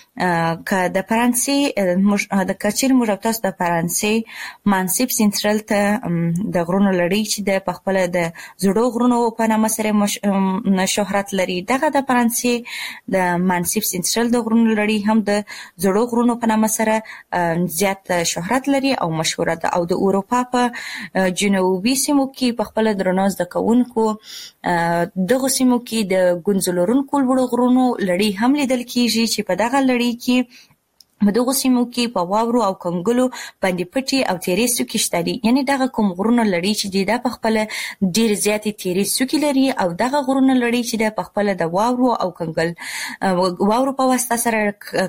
که د فرانسې د کچیر موږ تاسو د فرانسې مانسیپ سنټرل ته د غرونو لړۍ چې د پخپله د زړو غرونو په نامه سره شهرت لري. دغه د فرانسې د مانسیپ سنټرل د غرونو لړۍ هم د زړو غرونو په نامه سره زیات شهرت لري او مشهوره ده. او د اروپا په جنوبي سیمو کې پخپله درنو زده کوونکو دغه سیمو کې د ګونځلورونکو لوړو غرونو لړۍ هم لیدل کیږي چې په دغه لړۍ کې په دغو سیمو کې په واورو او کنګلو باندې پټي او تیرې څوکې شته دي. یعنې دغه کوم غرونه لړۍ چې دي دا پخپله ډېرې زیاتې تیرې څوکې لري او دغه غرونه لړۍ چې ده پخپله د واورو او واورو په واسطه سره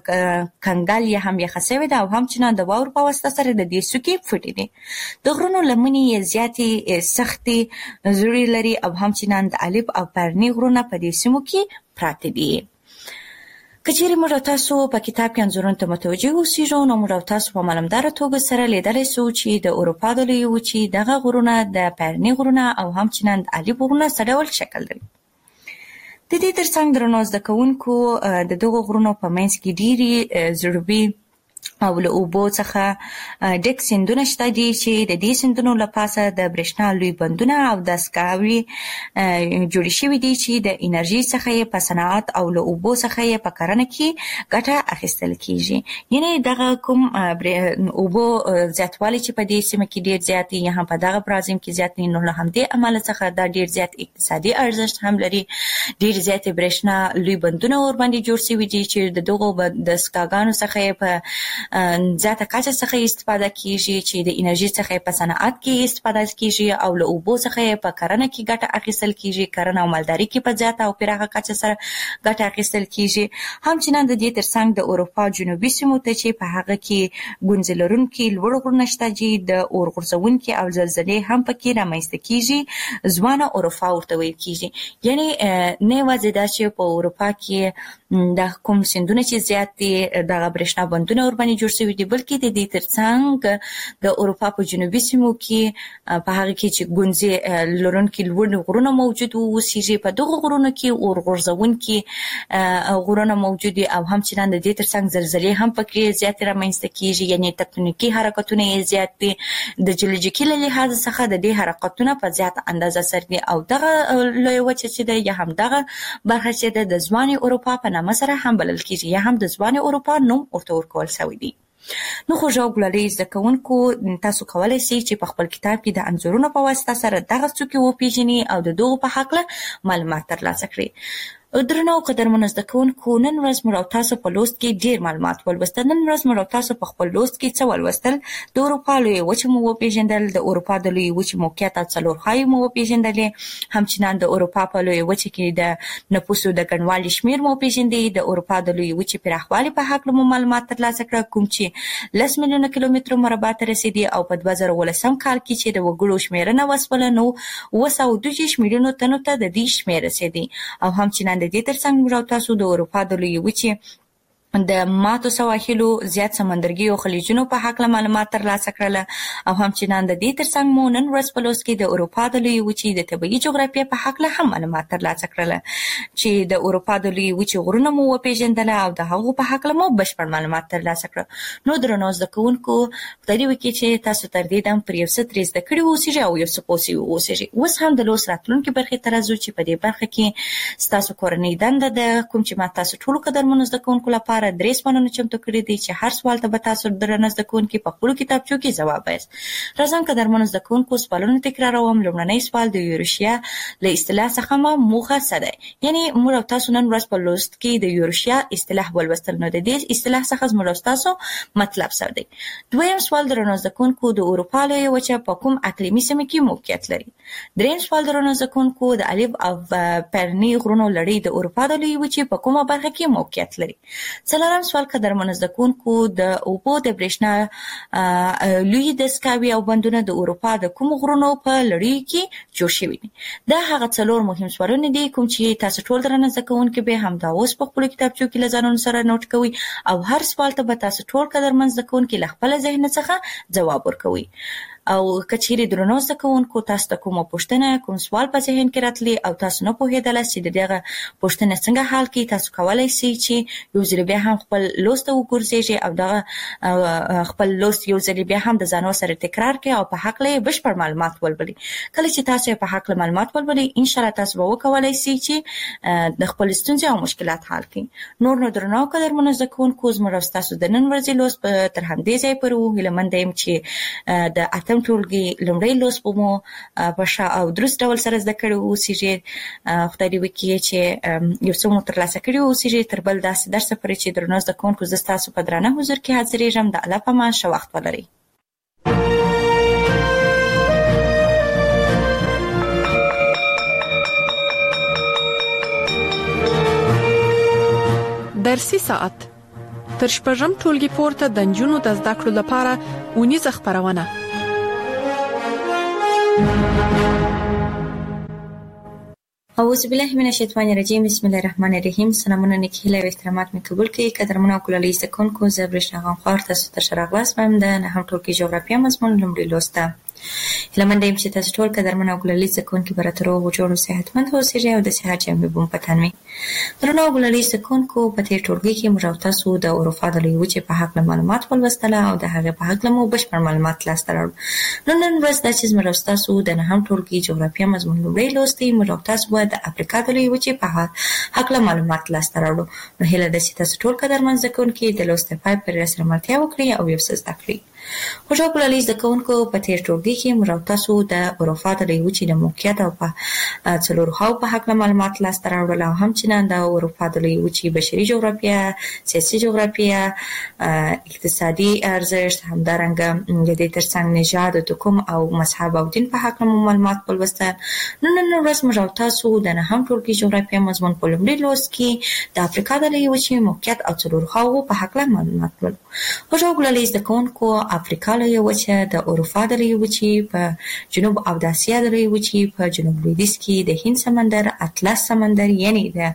کنګل یا هم یخه شوې ده او همچنان د واورو په واسطه سره د دې څوکې پټې دي. د غرونو لمنې یې زیاتې سختې زړې لري او همچنان د الپ او پرني غرونه په دې سیمو کې پراته دي. که چیرې موږ تاسو په کتاب کې انځورونو ته متوجه اوسېږو نو موږ تاسو په معلومداره توګه سره لیدلی سو چې د اروپا د لویې وچې دغه غرونه د پرني غرونه او همچنان د الپ غرونه څه ډول شکل لري. د دې ترڅنګ درنو زده کوونکو د دغو غرونو په منځ کې ډېرې زړوبي او له اوبو څخه ډک سیندونه شته دي چې د دې سیندونو له پاسه د برېښنا لوی بندونه او دستګاوې جوړې شوي دي چې د انرژي څخه یې په صنعت او له اوبو څخه یې په کرنه کې ګټه اخیستل کیږي. یعنې دغه کوم اوبو زیاتوالی چې په دې سیمه کې ډېر زیات دي یا هم په دغه برازیم کې زیات دي نو له همدې امله څخه دا ډېر زیات اقتصادي ارزښت هم لري. ډېر زیاتې برېښنا لوی بندونه ورباندې جوړ شوي دي چې د دغو دستګاګانو څخه یې په زیاته کچه څخه استفاده کیږي چې د انرژي څخه په صنعت کې استفاده کیږي او له اوبو څخه په کرنه کې ګټه اخیستل کیږي. کرنه او مالداري کې په زیاته او پراخه کچه سره ګټه اخیستل کیږي. همچنان د دې ترڅنګ د اروپا جنوبي سیمو ته چې په هغه کې ګونځې لرونکي لوړ غرونه شته چې د اور غورځونکي او زلزلې هم پکې رامنځته کیږي. ځوانه اروپا ورته ویل کیږي. یعنې نه یوازې دا چې په اروپا کې د کوم سیندونه چې زیات دي دغه برېښنا بندونه ورباندې جوړ شوي دي بلکې د دې ترڅنګ د اروپا په جنوبي سیمو کې په هغه کې چې ګونځې لرونکي لوړ غرونه موجود اوسېږي په دغو غرونو کې اور غورځونکي غرونه موجود دي او همچنان د دې ترڅنګ زلزلې هم پکې زیاتې رامنځته کیږي. یعنې تکتونیکي حرکتونه یې زیات دي. د جیولوژیکي له لحاظ څخه د دې حرکتونه په زیات اندازه سره دي او دغه لویه وچه چې ده یا هم دغه برخه چې ده د ځوانې اروپا په نامه سره هم بلل کیږي یا هم د ځوانې اروپا نوم ورته ورکول شوی دی. نو خوږو ګلالي زده کوونکو تاسو کولی شئ چې په خپل کتاب کې د انځورونو په واسطه سره دغه څوکې وپېژنئ او د دغو په هکله معلومات ترلاسه کړئ. درنو قدرمنو زده کوونکو نن ورځ موږ او تاسو په لوست کې ډېر معلومات ولوستل. نن ورځ موږ او تاسو په خپل لوست کې څه ولوستل؟ د اروپا لویې وچې مو وپېژندل، د اروپا د لویې وچې موقعیت او څلورخوایي مو وپېژندلې، همچنان د اروپا په لویې وچې کې د نفوسو د ګڼوالي شمېر مو وپېژندئ، د اروپا د لویې وچې پراخوالي په هکله مو معلومات ترلاسه کړه کوم چې 10 میلیونه کیلومتره مربع ته رسېدي او په 2018 کال کې چې د وګړو شمېرنه وسوله نو 232 میلیونو تنو ته د دې شمېر رسېدی. او همچنان د دې ترڅنګ موږ تاسو د اروپا د لویې وچې د ماتو سواحلو زیات سمندرګي او خلیجونو په حق معلومات ترلاسه کړل او همچنان د دې ترڅنګ مو نن ورځ په لوست کې د اروپا د لوی وچې د طبيعي جغرافیه په حق هم معلومات ترلاسه کړل چې د اروپا د لوی وچې غرونه مو وپیژندل او د هغو په حق مو بشپړ معلومات ترلاسه کړل. نو درنو زده کوونکو خدای وکړي چې تاسو تر دې دم پر یو څه ترې زده کړي اوسئ او یو څه پوسي اوسئ. اوس هم د لوست راتلونکي برخې ترازو چې په دې برخه کې تاسو کورنۍ دنده د کوم چې ما تاسو ټول قدرمنو زده کوونکو لپاره درې سوالونه چمتو کړی دي چې هر سوال ته به تاسو درنه زده کوونکي په خپل کتابچو کې جواب وایي. راځم قدرمنو زده کوونکو سوالونه تکراروم. لومړنی سوال د یوروشیا له اصطلاح څخه موخه څه ده؟ یعنی موږ تاسو نن ورځ په لوست کې د یوروشیا اصطلاح ولوستل نو د دې اصطلاح څخه موږ تاسو مطلب څه دی؟ دویم سوال درنه زده کوونکو د اروپا لوی وچه په کوم اقلیمي سیمه کې موقعیت لري؟ دریم سوال درنه زده کوونکو د الف او پرنی غرونو لړۍ د اروپا د لوی وچې په کومه برخه کې موقعیت لري؟ څلورم سوال قدرمنو زده کوونکو د اوبو د برېښنا لوی دستګاوې او بندونه د اروپا د کوم غرونو په لړۍ کې جوړ شوي دي؟ دا هغه څلور مهم سوالونه دي کوم چې تاسو ټول درنه زده کوونکي به هم دا اوس په خپل کتابچو کې له ځانونو سره نوٹ کوئ او هر سوال ته به تاسو ټول قدرمن زده کوونکي له خپل ذهن څخه جواب ورکوئ. او کچېری درنو زده کوونکو تاسو ته کومه پوښتنه کوم سوال په ذهن کې راتلی او تاسو نه پوهېدل چې دغه پوښتنه څنګه حل کړئ، تاسو کولای شئ چې یو ځل بیا هم خپل لوست وګورئ او دغه خپل لوست یو ځل بیا هم د ځانو سره تکرار کړئ او په حق له بشپړ معلومات ولولئ. کله چې تاسو په حق له معلومات ولولئ ان شاء الله تاسو به وکولای شئ چې د خپل ستونزې او مشکلات حل کړئ. نور درنو قدرمنو زده کوونکو زموږ تاسو د نن ورځې لوست تر همدې ځای پورې هیله یم چې د اتم ټولګي لومړی لوست به مو په ښه او درست ډول سره زده کړي اوسئ. خدای دې وکړي چې یو څه مو ترلاسه کړي اوسئ. تر بل داسې درس پورې چې درنو زده کوونکو زه ستاسو په درانه حضور کې حاضرېږم. د الله په امان ښه وخت ولرئ. درسي ساعت تر شپږم ټولګي پورته د نجونو د زده کړو لپاره اونیزه خپرونه. اعوذ بالله من الشیطان الرجیم. بسم الله الرحمن الرحیم. سلامونه نیکهیله او احترامات می قبول کړئ. قدرمنو او کلالي زده کوونکو زه برېښنا غنخوار تاسو ته شراغلاس وایم د نهم ټولګي جغرافیه مضمون لومړی لوست. هیله یم چې تاسو ټول قدرمن او کلالي زده کوونکي به راته روغ جوړ او صحتمند اوسئ او د صحت جامې به مو په تن وي. درنو او کلالي زده کوونکو په دې ټولګي کې موږ تاسو د اروپا د لوی وچې په حق معلومات ولوستل او د هغې په حق مو بشپړ معلومات لاسته راوړل. نن ورځ دا چې موږ تاسو د نهم ټولګي جغرافیه مضمون لومړی لوست دی. موږ تاسو به د افریقا د لوی وچې په حق معلومات لاسته راوړو. نو هیله ده چې تاسو ټول قدرمن زده کوونکي د لوست پای پر سره ملتیا وکړئ او یو څه زده کړئ. خوشحال کلالي زده کوونکو په تیر ټولګي کې موږ تاسو د اروپا د لوی وچې د موقعیت او په څلورو خواو په حق معلومات لاسته راوړل او همچنان د اروپا د لوی وچې بشري جغرافیه، سیاسي جغرافیه، اقتصادي ارزښت، همدارنګه د دې ترڅنګ نژاد، حکومت او مذهب او دین په حق معلومات ولوستل. نن ورځ موږ تاسو د نهم ټولګي جغرافیه مضمون په لومړي لوست کې د افریقا د لوی وچې موقعیت او څلورو خواو په حق معلومات ولولو. خوشحال کلالي زده کوونکو افریقا لوی وچه د اروپا د لوی وچې په جنوب او د اسیا د لوی وچې په جنوب لویدیځ کې د هند سمندر، اطلس سمندر یعنی د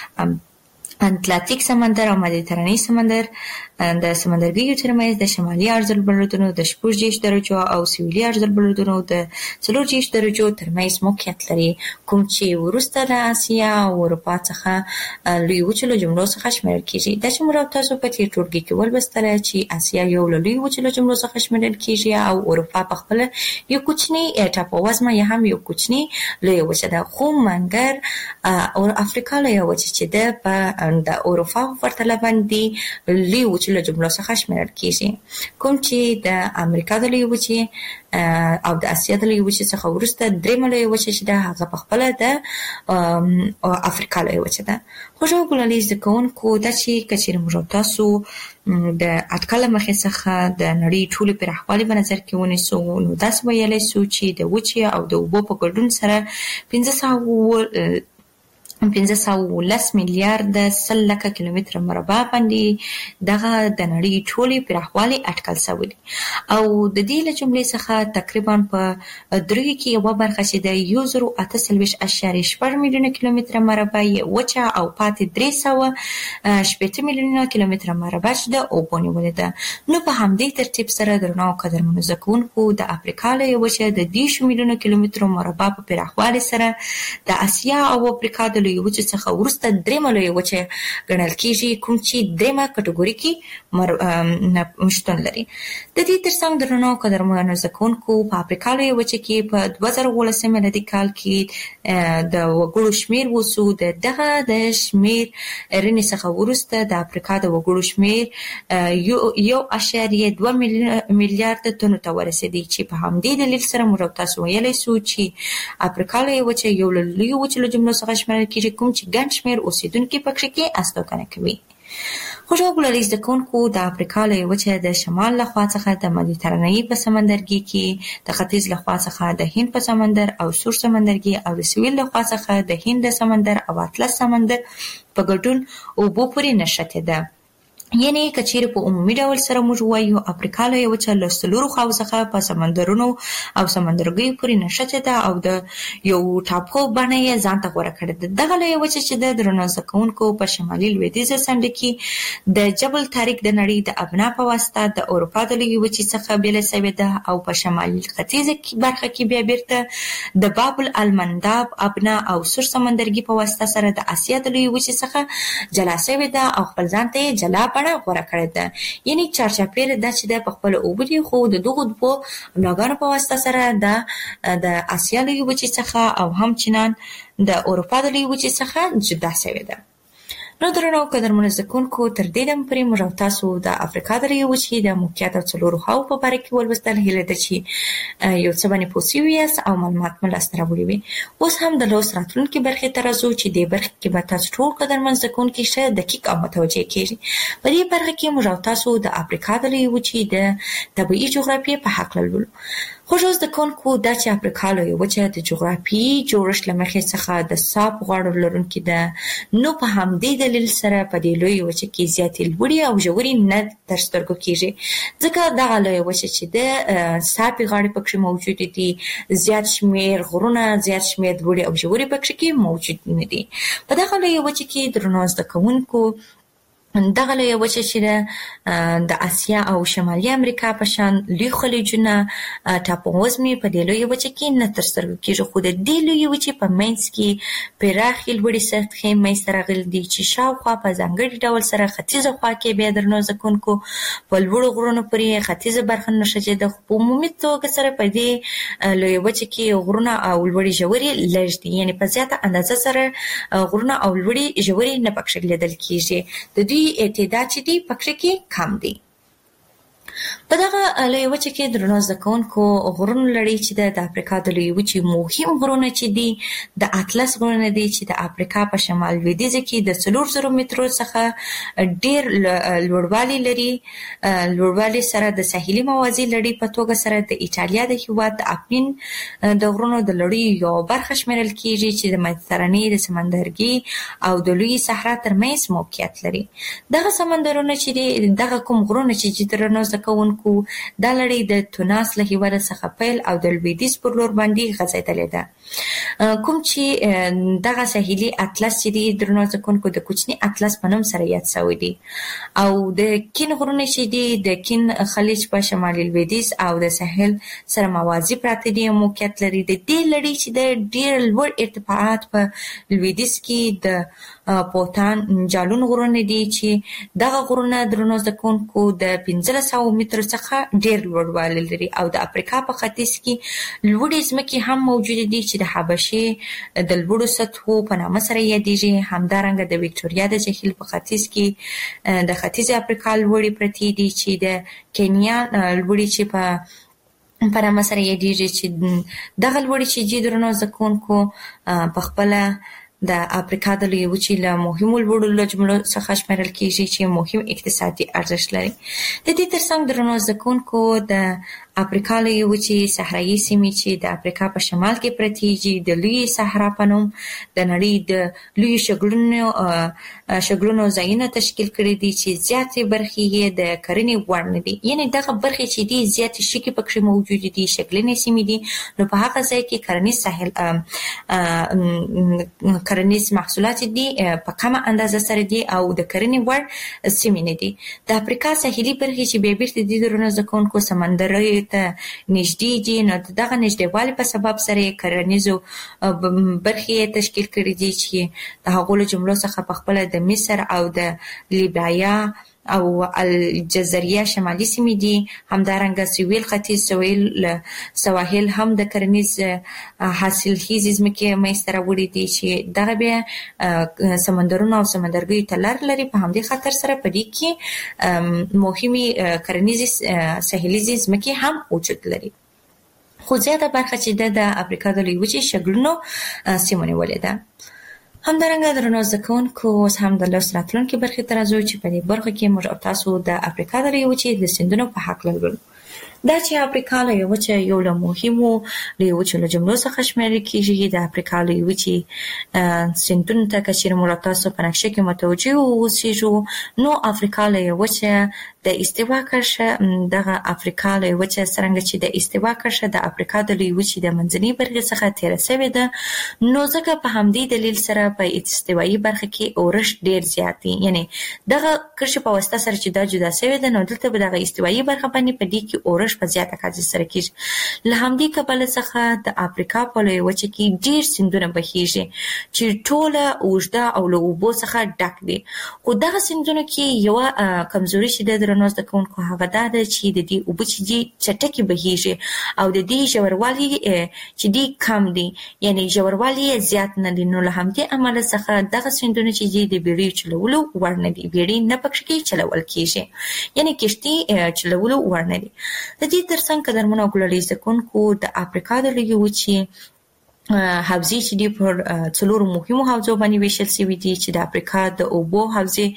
اتلانتیک سمندر او مدیترانې سمندر د سمندرګیو ترمنځ د شمالي عرضالبلدونو د 6 درجو او سویلي عرضالبلدونو د 4 درجو ترمنځ موقعیت لري، کوم چې وروسته د اسیا او اروپا څخه لوی وچو له جملو څخه شمیرل کیږي. دا چې موږ تاسو په تیر ټولګي کې ولوستل چې اسیا یو له لوی وچو له جملو څخه شمیرل کیږي او اروپا په خپل یو کوچنی ټاپووزمه یا هم یو کوچنی لوی وچه ده، خو منګر او افریقا لوی وچه چې ده په د اروپا په پرتله باندې لوی وچو له جملو څخه شمیرل کیږي، کوم چې د امریکا د لوی وچې او د اسیا د لوی وچې څخه وروسته درېیمه لوی وچه چې ده هغه په خپله د افریقا لوی وچه ده. خوشحال کلالي زده کوونکو دا چې که چېرې موږ تاسو د اټکل له مخې څخه د نړۍ ټولې پراخوالي په نظر کې ونیسو نو داسې ویلی سو چې د وچې او د اوبو په ګډون سره 500 1510 میلیارد 100 لکه کیلومتر مربع باندې دغه د نړۍ ټولې پراخوالی اټکل شوی دی او د دې له جملې څخه تقریبا په درې کې یوه برخه چې د 1048.8 میلیونه کیلومتر مربع وچه او پاتې 380 میلیونه کیلومتر مربع چې د اوبو نیولې ده. نو په همدې ترتیب سره درنو قدرمنو زده کوونکو د افریقا له وچه د 10 میلیونه کیلومتر مربع په پراخوالي سره د اسیا او افریقا د لوی وچې څخه وروسته درېمه لوی وچه ګڼل کیږي، کوم چې درېمه کټګوري کې شتون لري. د دې ترڅنګ درنو قدرمنو زده کوونکو په افریقا لوی وچه کې په 2019 میلادي کال کې د وګړو شمیر وسو دغه د شمیر رنې څخه وروسته د افریقا د وګړو شمیر 1.2 میلیارد تنو ته ورسېدی چې په همدې دلیل سره موږ تاسو ویلی سو چې افریقا لوی وچه یو له لویو وچو له جملو څخه شمېرل کېږي، کوم چې ګڼ شمېر اوسېدونکي پکې کې استوګنه کوي. خوږو ګلالي زده کوونکو د افریقا لوی وچه د شمال له خوا څخه د مدیترانې په سمندرګي کې، د ختیځ له خوا څخه د هند په سمندر او سور سمندرګي او د سویل له خوا څخه د هند سمندر او اطلس سمندر په ګډون اوبو پورې نښتې ده. یعنی کچیر په عمومي ډول سره موږ وایو افریقا له وچه له څلورو خواو څخه په سمندرونو او سمندرګیو پورې نښتې ده او د یو ټاپو بڼه یې ځان ته غوره کړې ده. دغه له وچه چې د درنو زده کوونکو په شمالي لویدیځه څنډه کې د جبل طارق د نړۍ د ابنا په واسطه د اروپا د لویې وچې څخه بېله شوې ده او په شمالي ختیځه برخه کې بیا بیرته د باب المنداب ابنا او سور سمندرګي په واسطه سره د اسیا د لویې وچې څخه جلا شوې ده او خپل ځان ته جلا بڼه غوره کړې ده. یعنی چارچاپېره ده چې د په خپله اوبه دي خو د دغو دوو بلاګانو په واسطه سره د اسیا لویې وچې څخه او همچنان د اروپا د لویې وچې څخه جدا شوې ده. نو درنو قدرمنو زده کوونکو تر دې دمه پورې موږ تاسو د افریقا د لویې وچې د موقعیت او څلورو خواو په باره کې ولوستل. هیله ده چې یو څه باندې پوه شوي یاست او معلومات مو لاسته راوړي وي. اوس هم د لوست راتلونکې برخې ته راځو چې دې برخې کې به تاسو ټول قدرمن زده کوونکي ښه دقیق او متوجه کېږي. په دې برخه کې موږ تاسو د افریقا د لویې وچې د طبیعي جغرافیې په هکله لولو. خوږو زده کوونکو دا چې افریقا لویه وچه د جغرافیایي جوړښت له مخې څخه د صاف غاړو لرونکې ده، نو په همدې دلیل سره په دې لویه وچه کې زیاتې لوړې او ژورې نه تر سترګو کېږي، ځکه دغه لویه وچه چې ده صافې غاړې پکې موجودې دي، زیات شمېر غرونه، زیات شمېر لوړې او ژورې پکې کې موجود نه دي. په دغه لویه وچه کې درنو زده کوونکو دغه لویه وچه چې ده د اسیا او شمالي امریکا په شان لوی خلیجونه ټاپووزمې په دې لویه وچه کې نه تر سترګو کېږي، خو د دې لویې وچې په منځ کې پراخې لوړې سطحې منځته راغلي دي چې شاوخوا په ځانګړي ډول سره ختیځه خوا کې بیا درنو زده کوونکو په لوړو غرونو پورې ختیځه برخه نښتې ده، خو په عمومي توګه سره په دې لویه وچه کې غرونه او لوړې ژورې لږ دي، یعنې په زیاته اندازه سره غرونه او لوړې ژورې نه پکې لیدل کېږي. د دوی اعتداد چې دی پکې کې کم دی. په دغه لویه وچه کې درنو زده کوونکو غرونو لړۍ چې ده د افریقا د لویې وچې مهم غرونه چې دي د اطلس غرونه دي چې د افریقا په شمال لویدیځه کې د 4000 مترو څخه ډېر لوړوالی لري. لوړوالي سره د ساحلي موازي لړۍ په توګه سره د ایټالیا د هېواد د اپنین د غرونو د لړۍ یو برخه شمېرل کېږي چې د مدیترانې د سمندرګي او د لویې صحرا ترمنځ موقعیت لري. دغه سمندرونه چې دي، دغه کوم غرونه چې درنو زده کوونکو دا لړۍ د تونس له هېواده څخه پیل او د لویدیځ پر لور باندې غځېدلې ده، کوم چې دغه ساحلي اطلس چې دي درنو زده کوونکو د کوچني اطلس په نوم سره یاد شوی دي، او د کین غرونه چې دي د کین خلیج په شمالي لویدیځ او د ساحل سره موازي پراته دي موقعیت لري. د دې لړۍ چې د ډېر لوړ ارتفاعات په لویدیځ کې د پوتان جالون غرونه دي چې دغه غرونه درنو زده کوونکو د 1500 مترو څخه ډېر لوړوالی لري، او د افریقا په ختیځ کې لوړې ځمکې هم موجودې دي چې د حبشې د لوړو سطحو په نامه سره یادېږي. همدارنګه د ویکټوریا د جهیل په ختیځ کې د ختیځې افریقا لوړې پرتې دي چې د کینیا لوړې چې په نامه سره یادېږي، چې دغه لوړې چې دي درنو زده کوونکو په خپله د افریقا د لویې وچې له مهمو لوړو جملو څخه شمېرل کېږي چې مهم اقتصادي ارزښت لري. د دې ترڅنګ درنو زده کوونکو د افریقا لویې وچې صحرایي سیمې چې د افریقا په شمال کې پرتې دي د لوی صحرا په نوم د نړۍ د لوی شګلونو ځایونه تشکیل کړي دي چې زیاتې برخې یې د کرنې وړ نه دي. یعنې دغه برخې چې دي زیاتې شګې پکې موجود دي، شګلنې سیمې دي، نو په هغه ځای کې کرنیز محصولات دي په کمه اندازه سره دي او د کرنې وړ سیمې نه دي. د افریقا ساحلي برخې چې بیا بیرته د درنو زکونکو سمندري ته نږدې دي، نو دغه نږدېوالي په سبب سره کرنیزو برخې تشکیل کړي دي چې د هغو له جملو څخه په خپله د مصر او د لیبیا او الجزیره شمالي سیمې دي. همدارنګه سویل ختیځ سواحل هم د کرنیز حاصلخیزې ځمکې منځته راوړي دي چې دغه بیا سمندرونه او سمندرګیو ته لار لري. په همدې خاطر سره په دې کې مهمې کرنیزې ساحلیزې ځمکې هم وجود لري. خو زیاته برخه چې د افریقا د لویې وچې شګلنو سیمو نیولې ده. همدارنګه درنو زده کوونکو اوس هم د لوست راتلونکې برخې ته راځو چې په دې برخه کې موږ او تاسو د افریقا د لویې وچې د سیندونو په هکله لولو. دا چې افریقا لویې وچه یو له مهمو لویې وچو له جملو څخه شمیرل کېږي. د افریقا لویې وچې سیندونو ته که چېرې موږ او تاسو په نقشه کې متوجه واوسېږو، نو افریقا لویې وچه د استوا کرښه، دغه افریقا لویې وچه څرنګه چې د استوا کرښه د افریقا د لویې وچې د منځنۍ برخې څخه تېره شوې ده، نو ځکه په همدې دلیل سره په استوایي برخه کې اورښت ډېر زیات دی. یعنې دغه کرښې په واسطه سره چې دا جدا شوې ده، نو دلته به دغه استوایي برخه باندې په دې کې اورښت په زیاته کچه سره کېږي. له همدې کبله څخه د افریقا په لویې وچه کې ډېر سیندونه بهیږي چې ټوله اوږده او له اوبو څخه ډک دي. خو دغه سیندونو کې یوه کمزوري چې د درنو زده کوونکو هغه دا ده چې د دې اوبه چې دي چټکې بهیږي او د دې ژوروالی چې دي کم دي، یعنې ژوروالی یې زیات نه دي. نو له همدې امله څخه دغه سیندونه چې دي د بیړیو چلولو وړ نه دي، بیړۍ نه پکې چلول کېږي، یعنې کشتۍ چلولو وړ نه دي. د دې ترڅنګ قدرمنو او ګلالي زده کوونکو د افریقا د لویې وچې حوزې چې دي پر څلورو مهمو حوزو باندې ویشل شوي دي چې د افریقا د اوبو حوزې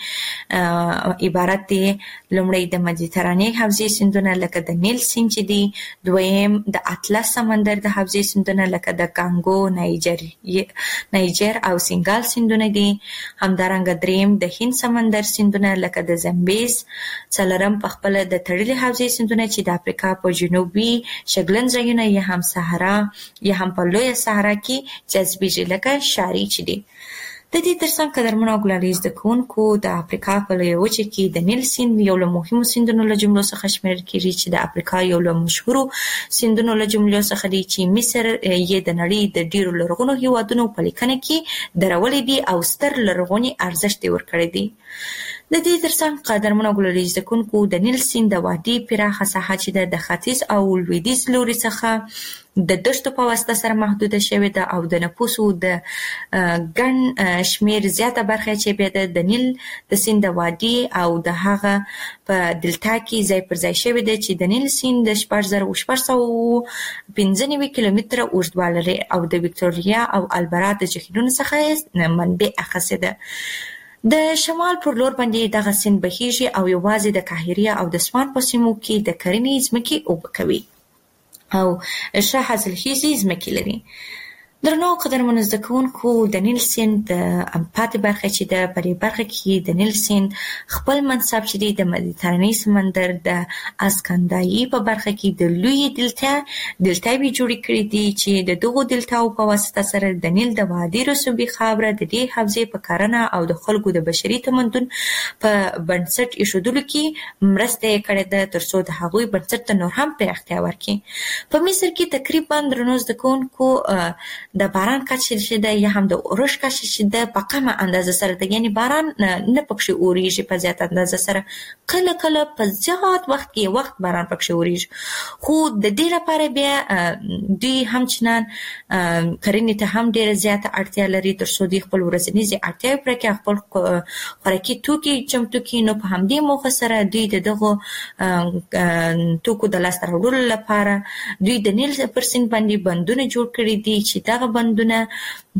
عبارت دي. لومړی د مدیترانې حوزې سیندونه لکه د نیل سیند چې دي، دویم د اطلس سمندر د حوزې سیندونه لکه د کانګو، نایجر او سینګال سیندونه دي. همدارنګه دریم د هند سمندر سیندونه لکه د زمبیز. څلورم په خپله د تړلې حوزې سیندونه چې د افریقا په جنوبي شګلن ځایونه یا هم صحرا یا هم په لویه صحرا کې جذبېږي لکه شاري چې دي. د دې ترڅنګ قدرمنو او ګلالي زده کوونکو د افریقا په لویه وچه کې د نیل سیند یو له مهمو سیندونو له جملو څخه شمیرل کېږي چې د افریقا یو له مشهورو سیندونو له جملو څخه دی چې مصر یې د نړۍ د ډېرو لرغونو هېوادونو په لیکنه کې درولې دي او ستر لرغوني ارزښت یې ورکړی دی. د دې ترڅنګ قدرمنو او ګلالي زده کوونکو د نیل سیند د وادي پراخه ساحه چې د ختیځ او لویدیځ لوري څخه د دښتو په واسطه سره محدوده شوې ده او د نفوسو د ګڼ شمېر زیاته برخه چې بیا د نیل د سیند د وادي او د هغه په دلتا کې ځای پر ځای شوې ده چې د نیل سیند د 4695 کیلومتره اوږدوالی لري او د ویکټوریا او البرا د جهیلونو څخه منبع اخیستې ده. د شمال پر لور باندې دغه سیند بهیږي او یوازې د قاهره او د اسوان په سیمو کې د کرنې ځمکې اوبه کوي او ښه حاصلخیزې ځمکې لري. درنو قدرمنو زده کوونکو د نیل سیند د پاتې برخه چې ده، په دې برخه کې د نیل سیند خپل منصب چې دی د مدیترانې سمندر د اسکندایي په برخه کې د لویې دلتاوې جوړې کړي دي چې د دغو دلتاو په واسطه سره د نیل د وادي رسوبي خاوره د دې حوزې په کرنه او د خلکو د بشري تمدن په بنسټ ایښودلو کې مرسته یې کړې ده تر څو د هغوی بنسټ ته نور هم پراختیا ورکړي. په مصر کې تقریبا درنو زده کوونکو د باران کچه چې ده یا هم د اورښت کچه چې ده په کمه اندازه سره ده، یعنې باران نه پکښې اورېږي په زیات اندازه سره، کله کله په زیات وخت کې وخت باران پکښې اورېږي. خو د دې لپاره بیا دوی همچنان کرنې ته هم ډېره زیاته اړتیا لري تر څو دوی خپل ورځنیزې اړتیاوې پوره کړي، خپل خوراکي توکي چمتو کړي. نو په همدې موخه سره دوی د دغو توکو د لاسته راوړلو لپاره دوی د نیل پر سیند باندې بندونه جوړ کړي دي چې دغه بندونه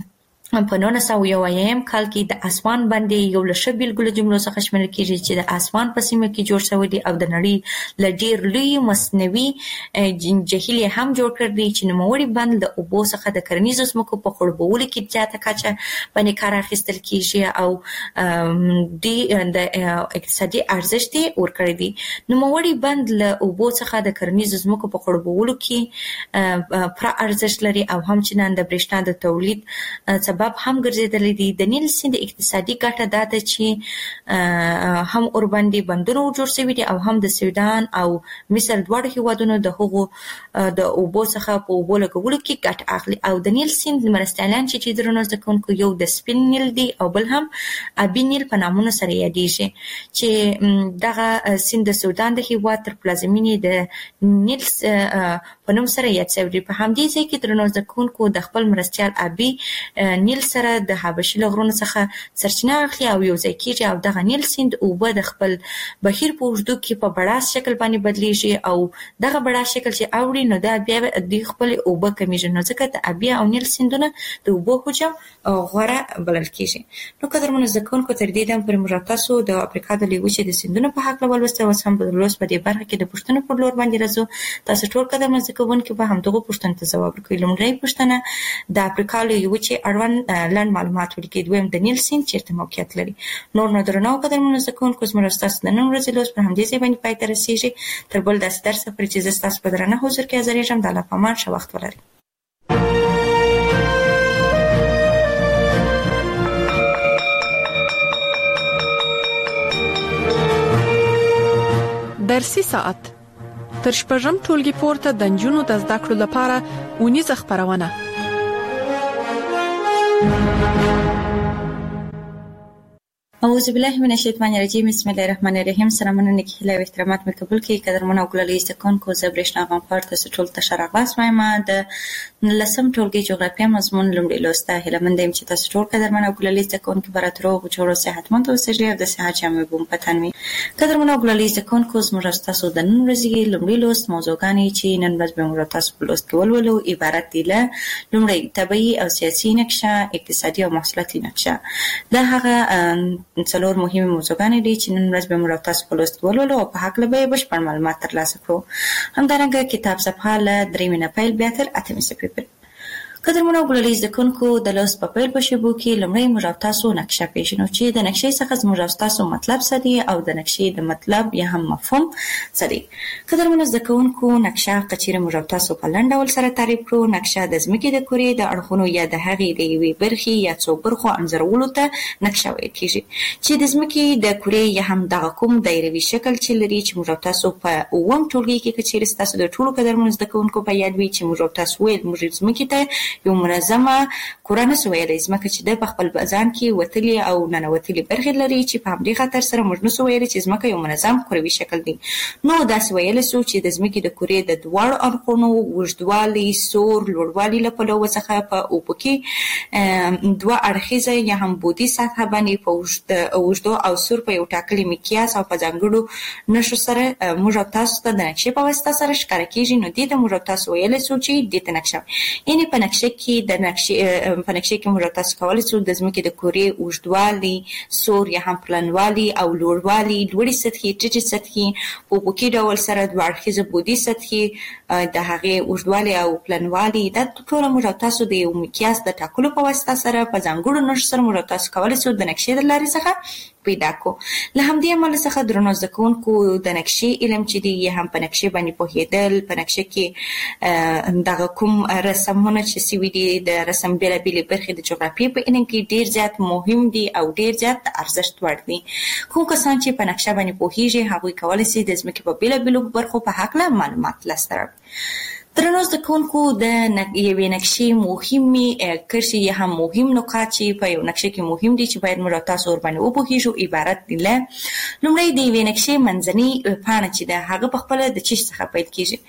په 1901 کال کې د اسوان باندې یو لشه بیلګو جملو څخه شمیرل کیږي چې د اسوان په سیمه کې جوړ شوی دی او د نړۍ ل ډیر لوی مصنوعي جهیل هم جوړ کړ دی چې نوموړي بند د اوبو څخه د کرنیزو ځمکو په خړوبولو کې زیاته کچه باندې کار اخیستل کیږي او د اقتصادي ارزښت ورکړی دی. نوموړي بند له اوبو څخه د کرنیزو ځمکو په خړوبولو کې پر ارزښت لري او هم چې نن د برېښنا د تولید سبب هم ګرځیدلی دی. د نیل سیند اقتصادي ګټه دا ده چې هم اوربندي بندونه جوړ شوي دي او هم د سودان او مصر دواړو هیوادونو د هغو د اوبو څخه په اوبو لګولو کې ګټه اخلي. او د نیل سیند مرستیالان چې درنو زده کوونکو یو د سپین نیل دی او بل هم ابي نیل په نامونو سره یادېږي چې دغه سیند د سودان د هیواد تر پلازمینې د نیل په نوم سره یاد شوی دی. په همدې ځای کې درنو زده کوونکو د خپل مرستیال ابي نیل سره د حبشي لغرونو څخه سرچینه اخلي او یو ځای کېږي او دغه نیل سیند اوبه د خپل بهیر په اوږدو کې په بړاس شکل باندې بدلیږي او دغه بړاس شکل چې اوړي نو دا بیا د خپل اوبه کمیږي. نو ځکه د ابي او نیل سیندونه د اوبو حجم غوره بلل کېږي. نو قدرمنو زده کوونکو تر دې دم پورې موږ تاسو د افریقا د لویوچې د سیندونو په هکله ولوسته. اوس هم په دې برخه کې د پوښتنو پر لور باندې راځو. تاسو ټول قدرمنو زده کوونکو به همدغه پوښتنو ته ځواب ورکړئ. لومړی پوښتنه د افریقا لویوچې اړوند لاندې معلومات ولیکئ. دویم د نیل سیند چیرته موقعیت لري. نور نو درنو قدرمنو زده کوونکو زموږ تاسو د نن ورځې لوست پر همدې ځای باندې پای ته رسیږي. تر بل داسې درس پورې چې زه ستاسو په درنه حضور کې حاضرېږم. د الله په امان ښه وخت ولرئ. درسي ساعت تر شپږم ټولګي پورته د نجونو د زده کړو لپاره اونیزه خپرونه. اعوذ بالله من الشیطان الرجیم. بسم الله الرحمن الرحیم. سلامونه نیکی او احترامات مې قبول کړئ. قدرمن او ګلالي زده کوونکو زه برېښنا غنفر تاسو ټول ته ښه راغلاست وایم. د 19م ټولګي جغرافیه مضمون لومړی لوست ته هیله مند یم چې تاسو ټول قدرمن او ګلالي زده کوونکي به راته روغ جوړ او صحتمند اوسئ او د صحت جامې به مو په تن وي. قدرمن او ګلالي زده کوونکو زموږ تاسو د نن ورځې لومړی لوست موضوعګانې چې نن ورځ به موږ تاسو په لوست کې ولولو عبارت دي له لومړی طبیعي او سیاسي نقشه، اقتصادي او محصولاتي نقشه. دا هغه څلور مهمه موضوعګانې دي چې نن ورځ به موږ تاسو په لوست ولولو او په هکله به بشپړ معلومات ترلاسه کړو. همدارنګه کتاب صفحه له 3 نه پیل بیا تر 8 صفحې پورې. قدرمنو ګلالي زده کوونکو د لوست په پیل په شیبو کې لومړی موږ تاسو نقشه پیژنو چې د نقشې څخه زموږ تاسو مطلب څه دی او د نقشې د مطلب یا هم مفهوم څه دی. قدرمنو زده کوونکو نقشه کچېره موږ تاسو په لنډ ډول سره تعریف کړو. نقشه د ځمکې د کورې د اړخونو یا د هغې د یوې برخې یا څو برخو انځورولو ته نقشه ویل کېږي چې د ځمکې د کورې یا هم دغه کوم دایروي شکل چې لري چې موږ تاسو په 9م ټولګي کې کچېره تاسو د ټولو قدرمنو زده کوونکو په یاد وي چې موږ تاسو ویل موږ ځمکې ته یو منظمه کورانه سویلې ځمکه چې د خپل ځان کې وتلي او ننوتلي برخې لري چې په همدې خاطر سره موږ نو سویلې چې ځمکه یو منظم کروي شکل دی. نو دا سویلې سو چې د ځمکې د کورې د دوړ اړخونو وژدوالي، سور، لوړوالي له پلوه څخه په اوپو کې دوه اړخیزه یا هم بودی سطح باندې په وژدو او سور په یو ټاکلي مقیاس او په ځانګړو نښو سره موږ تاسو ته د نقشې په واسطه سره ښکاره کیږي. نو دې ته موږ تاسو ویلې سو چې دې ته نقشه یعنی په نقشه کې په نقشې کې موږ تاسو کولی شو د ځمکې د کورې اوږدوالي، سور یا هم پلنوالي او لوړوالي، لوړې سطحې، ټیټې سطحې په افقي ډول سره دوه اړخیزه بودي سطحې د هغې اوږدوالي او پلنوالي دا ټول موږ تاسو د یو مقیاس د ټاکلو په واسطه سره په ځانګړو نښو سره موږ تاسو کولی شو د نقشې د لارې څخه پیدا کو. له همدې امله څخه درنو زده کوونکو د نقشې علم چې دی یا هم په نقشې باندې پوهېدل، په نقشې کې دغه کوم رسمونه چې سوي دي د رسم بېلابېلې برخې د جغرافیې په علم کې ډېر زیات مهم دي او ډېر زیات ارزښت وړ دي. کوم کسان چې په نقشه باندې پوهېږي هغوی کولی شي د ځمکې په بېلابېلو برخو په هکله معلومات لاسته راوړي. درنو زده کوونکو د یوې نقشې مهمې کرښې یا هم مهم نقاط چې په یو نقشه کې مهم دي چې باید موږ تاسو ورباندې وپوهېږو عبارت دي له لومړی د یوې نقشې منځنۍ پاڼه چې ده هغه په خپله د چیش څخه پیل کېږي.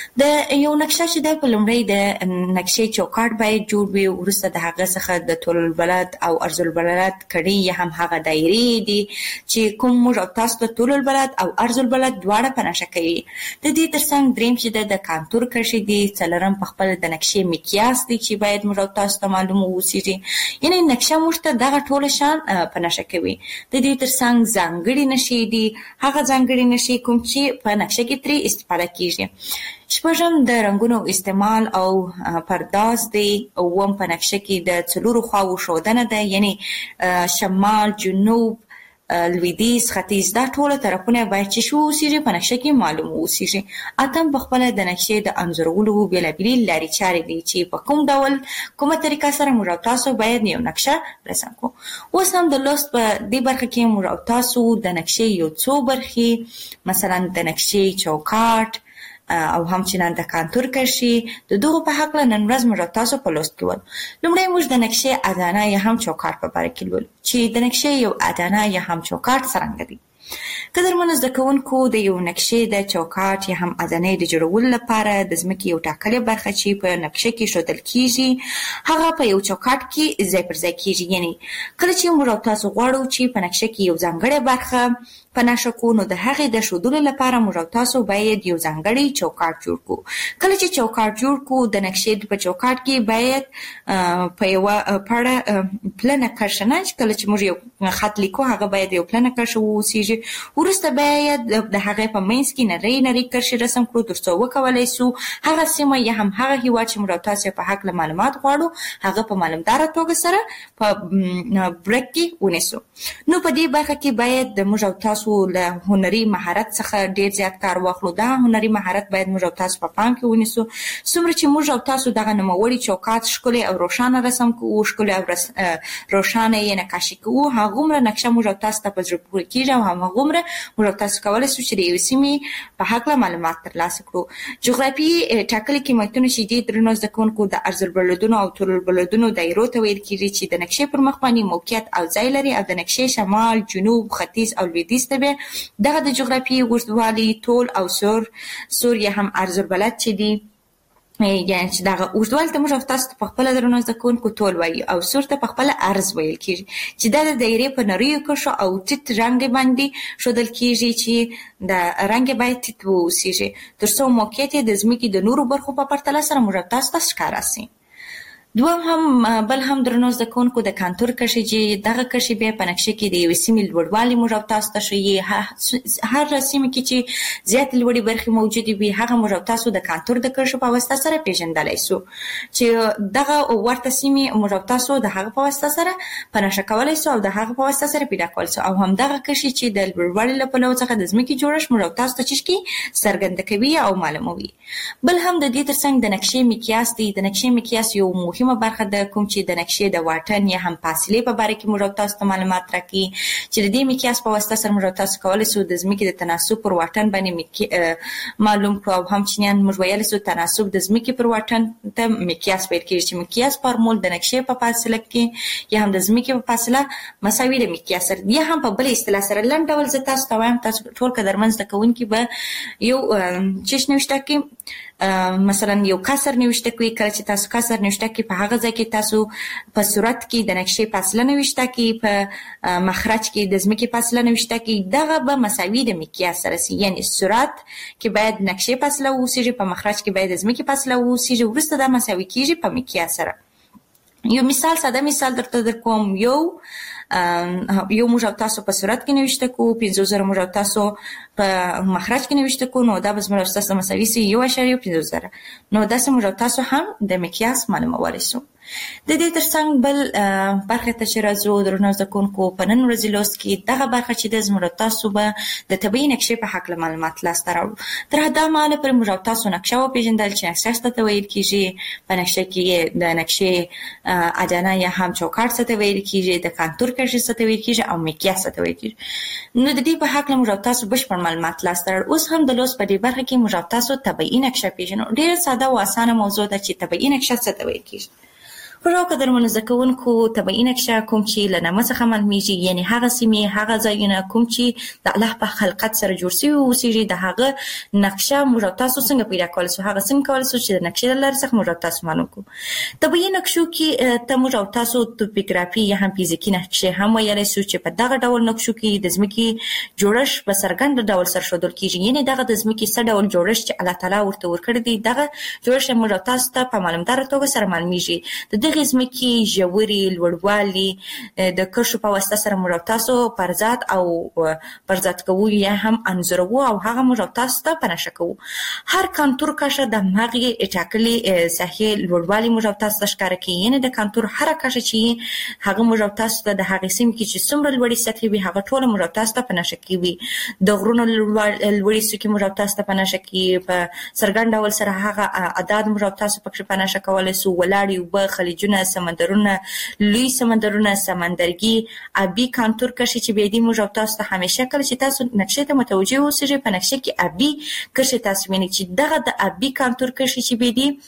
د یو نقشه چې ده په لومړی د نقشې چوکاټ باید جوړ وي، وروسته د هغه څخه د طول البلد او عرض البلد کړۍ یا هم هغه دایرې دي چې کوم موږ تاسو د طول البلد او عرض البلد دواړه په نښه کوي. د دې ترڅنګ دریم چې ده د کانتور کرښې کشي دي، څلورم په خپل د نقشې مقیاس دي چې باید موږ تاسو ته معلوم اوسېږي. یعنی نقشه موږ ته دغه ټول شان په نشه کوي. د دې ترڅنګ ځانګړي نشي دي، هغه ځانګړي نشي کوم چې په نقشه کې ترې استفاده کیږي. شپږم د رنگونو استعمال او پرداز دی. اووم په نقشه کې د څلورو خواو ښودنه ده، یعنی شمال، جنوب، لویدیځ، ختیځ، دا ټول طرفونه باید چې شو اوسېږي په نقشه کې معلوم اوسېږي. اتم په خپل د نقشې د انځورولو بېلابېلې لارې چارې دي چې په کوم ډول کومه طریقه سره موږ تاسو باید یو نقشه رسم کو. اوس هم د لوست په دې برخه کې موږ تاسو د نقشې یو څو برخې، مثلا د نقشې چوکاټ او همچنان د کانتور کرښې، د دغو په هکله نن ورځ موږ تاسو په لوست کې ول. لومړی موږ د نقشې ادانه یا هم چوکاټ په باره کې لولو چې د نقشې یو ادانه یا هم چوکاټ څرنګه دی. قدرمنو زده کوونکو، د یو نقشې د چوکاټ یا هم ادانې د جوړولو لپاره د ځمکې یو ټاکلې برخه چې په نقشه کې ښودل کیږي هغه په یو چوکاټ کې ځای پر ځای کیږي. یعنی کله چې موږ تاسو غواړو چې په نقشه کې یو ځانګړې برخه په نښه کو، نو د هغې د ښودلو لپاره موږ تاسو باید یو ځانګړی چوکاټ جوړ کو. کله چې چوکاټ جوړ کو، د نقشې په چوکاټ کې باید په یوه پړه پلنه کرښه نه، کله چې موږ یو خط لیکو هغه باید یو پلنه کرښه واوسېږي. وروسته باید د هغې په منځ کې نرۍ نرۍ کرښې رسم کړو تر څو وکولی سو هغه سیمه یا هم هغه هېواد چې موږ تاسو په هکله معلومات غواړو هغه په معلومداره توګه سره په برک کې ونیسو. نو په دې برخه کې باید د موږ تاسو له هنري مهارت څخه ډیر زیات کار واخلو. دا هنري مهارت باید موږ تاسو په پام کې ونیسو. څومره چې موږ تاسو دغه نوموړي چوکاټ ښکلی او روښانه رسم کوو، ښکلی او روښانه یې نقاشي کوو، هغومره نقشه موږ تاسو ته په زړه پورې کېږي او هماغومره موږ تاسو کولی سو چې د یوې سیمې په هکله معلومات ترلاسه کړو. جغرافیایي ټاکلي قیمتونه چې دي درنو زده کوونکو د عرضالبلدونو او طولالبلدونو دایرو ته ویل کېږي چې د نقشې پر مخ باندې موقعیت او ځای لري او د نقشې شمال، جنوب، ختیځ او لویدیځ ته دغه د جغرافیایي اوږدوالي، طول او سور یا هم عرضالبلد چې دي، یعنې چې دغه اوږدوالي ته موږ تاسو ته په خپله درنو زده کوونکو طول وایي او سور ته په خپله عرض ویل کېږي چې دا د دایرې په نریو کرښو او ټیټ رنګ باندې ښودل کېږي چې د رنګ باید ټیټ واوسېږي تر څو موقعیت یې د ځمکې د نورو برخو په پرتله سره موږ تاسو ته ښکاره سي. بل هم درنو زده کوونکو د کانتور کرښې چې دغه کرښې بیا په نقشه کې د یوې سیمې لوړوالی موږ تاسو ته ښیي. هر سیمه کې چې زیاتې لوړې برخې موجودې وي هغه موږ تاسو د کانتور د کرښو په واسطه سره پیژندلی سو چې دغه ورته سیمې موږ تاسو د هغه په واسطه سره په نښه کولی سو او د هغه په واسطه سره پیدا کولی سو او همدغه کرښې چې د لوړوالي له پلوه څخه د ځمکې جوړښت موږ تاسو ته چشکي څرګنده کوي او معلوموي. بل هم د دې ترڅنګ د نقشې مقیاس دی. د نقشې مقیاس یو مهمه برخه ده کوم چې د نقشې د واټن یا هم فاصلې په باره کې موږ تاسو ته معلومات راکړي چې د دې مقیاس په واسطه سره موږ تاسو کولی سو د ځمکې د تناسب پر واټن باندې معلوم کړو او همچنان موږ ویلی سو تناسب د ځمکې پر واټن ته مقیاس ویل کېږي چې مقیاس فارمول د نقشې په فاصله کې یا هم د ځمکې په فاصله مساوي د مقیاس سره یا هم په بل اصطلاح سره لنډ ډول زه تاسو ته وایم تاسو ټول قدرمن زده کوونکي به یو چش نوشته کې مثلا یو کسر نوشته کوي. کله چې تاسو کسر نوشته کوي په هغه ځای کې تاسو په صورت کې د نقشې فاصله نوشته کوي، په مخرج کې د ځمکې فاصله نوشته کوي، دغه به مساوي د مقیاس سره سي. یعنی صورت کې باید نقشې فاصله واوسېږي، په مخرج کې باید د ځمکې فاصله واوسېږي، وروسته دا مساوي کېږي په مقیاس سره. یو مثال ساده مثال درته درکوم. یو موږ تاسو په صورت کې نوشته کوو، 50,000 موږ تاسو په مخرج کې نوشته کوو، نو دا به زموږ تاسو مساوي سي 1.50,000. نو داسې موږ تاسو هم د مقیاس معلومولی سو. د دې ترڅنګ بل برخه ته چې راځو درنو زده کوونکو په نن ورځې لوست کې دغه برخه چې د زموږ تاسو به د طبیعي نقشې په هکله معلومات لاسته راوړو. تر همدا مهاله پورې موږ تاسو نقشه وپېژندل چې نقشه څه ته ویل کېږي، په نقشه کې د نقشې ادانه یا هم چوکاټ څه ته ویل کېږي، د کانتور کرښې څه ته ویل کېږي او مقیاس څه ته ویل کېږي. نو د دې په هکله موږ تاسو بشپړ معلومات لاسته راوړو. اوس هم د لوست په دې برخه کې موږ تاسو طبیعي نقشه پېژنو. ډېره ساده او اسانه موضوع ده چې طبیعي نقشه څه ته ویل کېږي. خو قدرمنو زده کوونکو طبیعي نقشه کوم چې له نامه څخه معلومیږي، یعنې هغه سیمې هغه ځایونه کوم چې د الله په خلقت سره جوړ شوي اوسېږي، د هغه نقشه موږ او تاسو څنګه پیدا کولی شو، هغه څنګه کولی شو چې د نقشې له لارې څخه موږ او تاسو معلوم کړو. طبیعي نقشو کې ته موږ او تاسو توپوګرافي یا هم فزیکي نقشې هم ویلی شو چې په دغه ډول نقشو کې د ځمکې جوړښت په څرګند ډول سره ښودل کېږي، یعنې دغه د ځمکې څه ډول جوړښت چې الله تعالی ورته ورکړی دی، دغه جوړښت موږ او تاسو ته په معلومداره توګه سره معلومیږي. د دغې ځمکې ژورې، لوړوالي د کرښو په واسطه سره موږ او تاسو پرځات او پرځات کوو یا هم انځوروو او هغه موږ او تاسو ته په نښه کوو. هر کانتور کرښه د همغې ټاکلې ساحې لوړوالي موږ او تاسو ته ښکاره کوي، یعنې د کانتور هره کرښه چې هغه موږ او تاسو ته د هغې سیمې کې چې څومره لوړې سطحې وي هغه ټوله موږ او تاسو ته په نښه کوي. د غرونو لوړې څوکې موږ او تاسو ته په نښه کوي، په څرګند ډول سره هغه اعداد موږ او تاسو پکې په نښه کولی شو. ولاړې اوبه، خلیجونه، سمندرونه، لوی سمندرونه، سمندرګي، آبي کانتور کرښې چې بیا دي موږ او تاسو ته همیشه کله چې تاسو نقشې ته متوجه اوسئ په نقشې کې آبي کرښې تاسو وینئ چې دغه د آبي کانتور کرښې چې بیا دي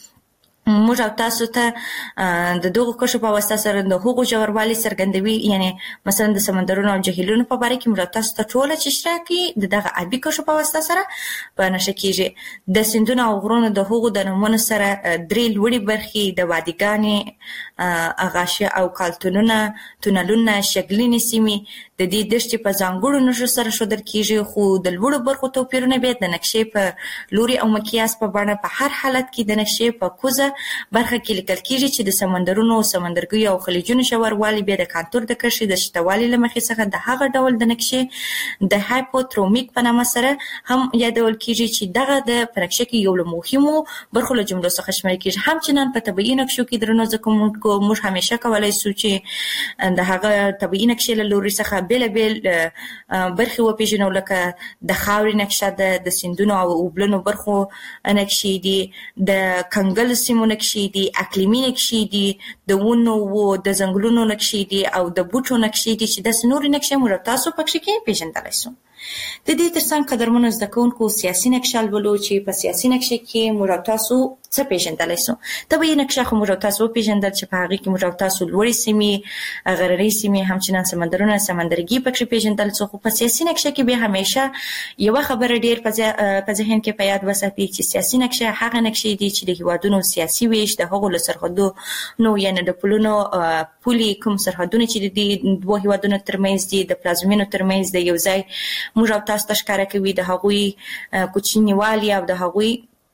موږ او تاسو ته د دغو کرښو په واسطه سره د هغو ژوروالي څرګندوي، یعنې مثلا د سمندرونو او جهیلونو په باره کې موږ او تاسو ته ټوله چې اشتراکي د دغه آبي کرښو په واسطه سره په نښه کېږي. د سیندونو او غرونو د هغو د نومونو سره درې لوړې برخې د وادیګانې، اغاشیه او کالتونونه، تونلونه، شګلینې سیمې د دې دښتې په ځانګړو نښو سره ښودل کېږي، خو د لوړو برخو توپیرونه بیا د نقشې په لوري او مقیاس په بڼه په هر حالت کې د نقشې په کوزه برخه کې لیکل کېږي چې د سمندرونو، سمندرګیو او خلیجونو ژوروالی بیا د کانتور د کرښې د شتوالي له مخې څخه د هغه ډول د نقشې د هایپوترومیک په نامه سره هم یادول کېږي چې دغه د په نقشه کې یو له مهمو برخو له جملو څخه شمیرل کېږي. همچنان په طبیعي نقشو کې درنو زده کوونکو موږ همیشه کولی شو چې د هغه طبیعي نقشې له لوري څخه بېلابېل برخې وپېژنو، لکه د خاورې نقشه ده، د سیندونو او اوبلنو برخو نقشې دي، د کنګل سیمو نقشې دي، اقلیمي نقشې دي، د ونو د ځنګلونو نقشې دي او د بوټو نقشې دي چې داسې نورې نقشې موږ تاسو پکې کې پېژندلی شو. د دې ترڅنګ قدرمنو زده کوونکو سیاسي نقشه لولو چې په سیاسي نقشه کې موږ تاسو څه پېژندلی شو. طبیعي نقشه خو موږ تاسو وپېژندل چې په هغې کې موږ تاسو لوړې سیمې، غرنۍ سیمې، همچنان سمندرونه، سمندرګي پکې پېژندل شو. خو په سیاسي نقشه کې بیا همیشه یوه خبره ډېر په ذهن کې په یاد وساتئ چې سیاسي نقشه هغه نقشې دي چې د هېوادونو سیاسي ویش د هغو له سرحدونو یعنې د پلونو پولې کوم سرحدونه چې د دوو هېوادونو ترمنځ دي، د پلازمینو ترمنځ د یو ځای موږ او تاسو ته ښکاره کوي، د هغوی کوچنیوالي او د هغوی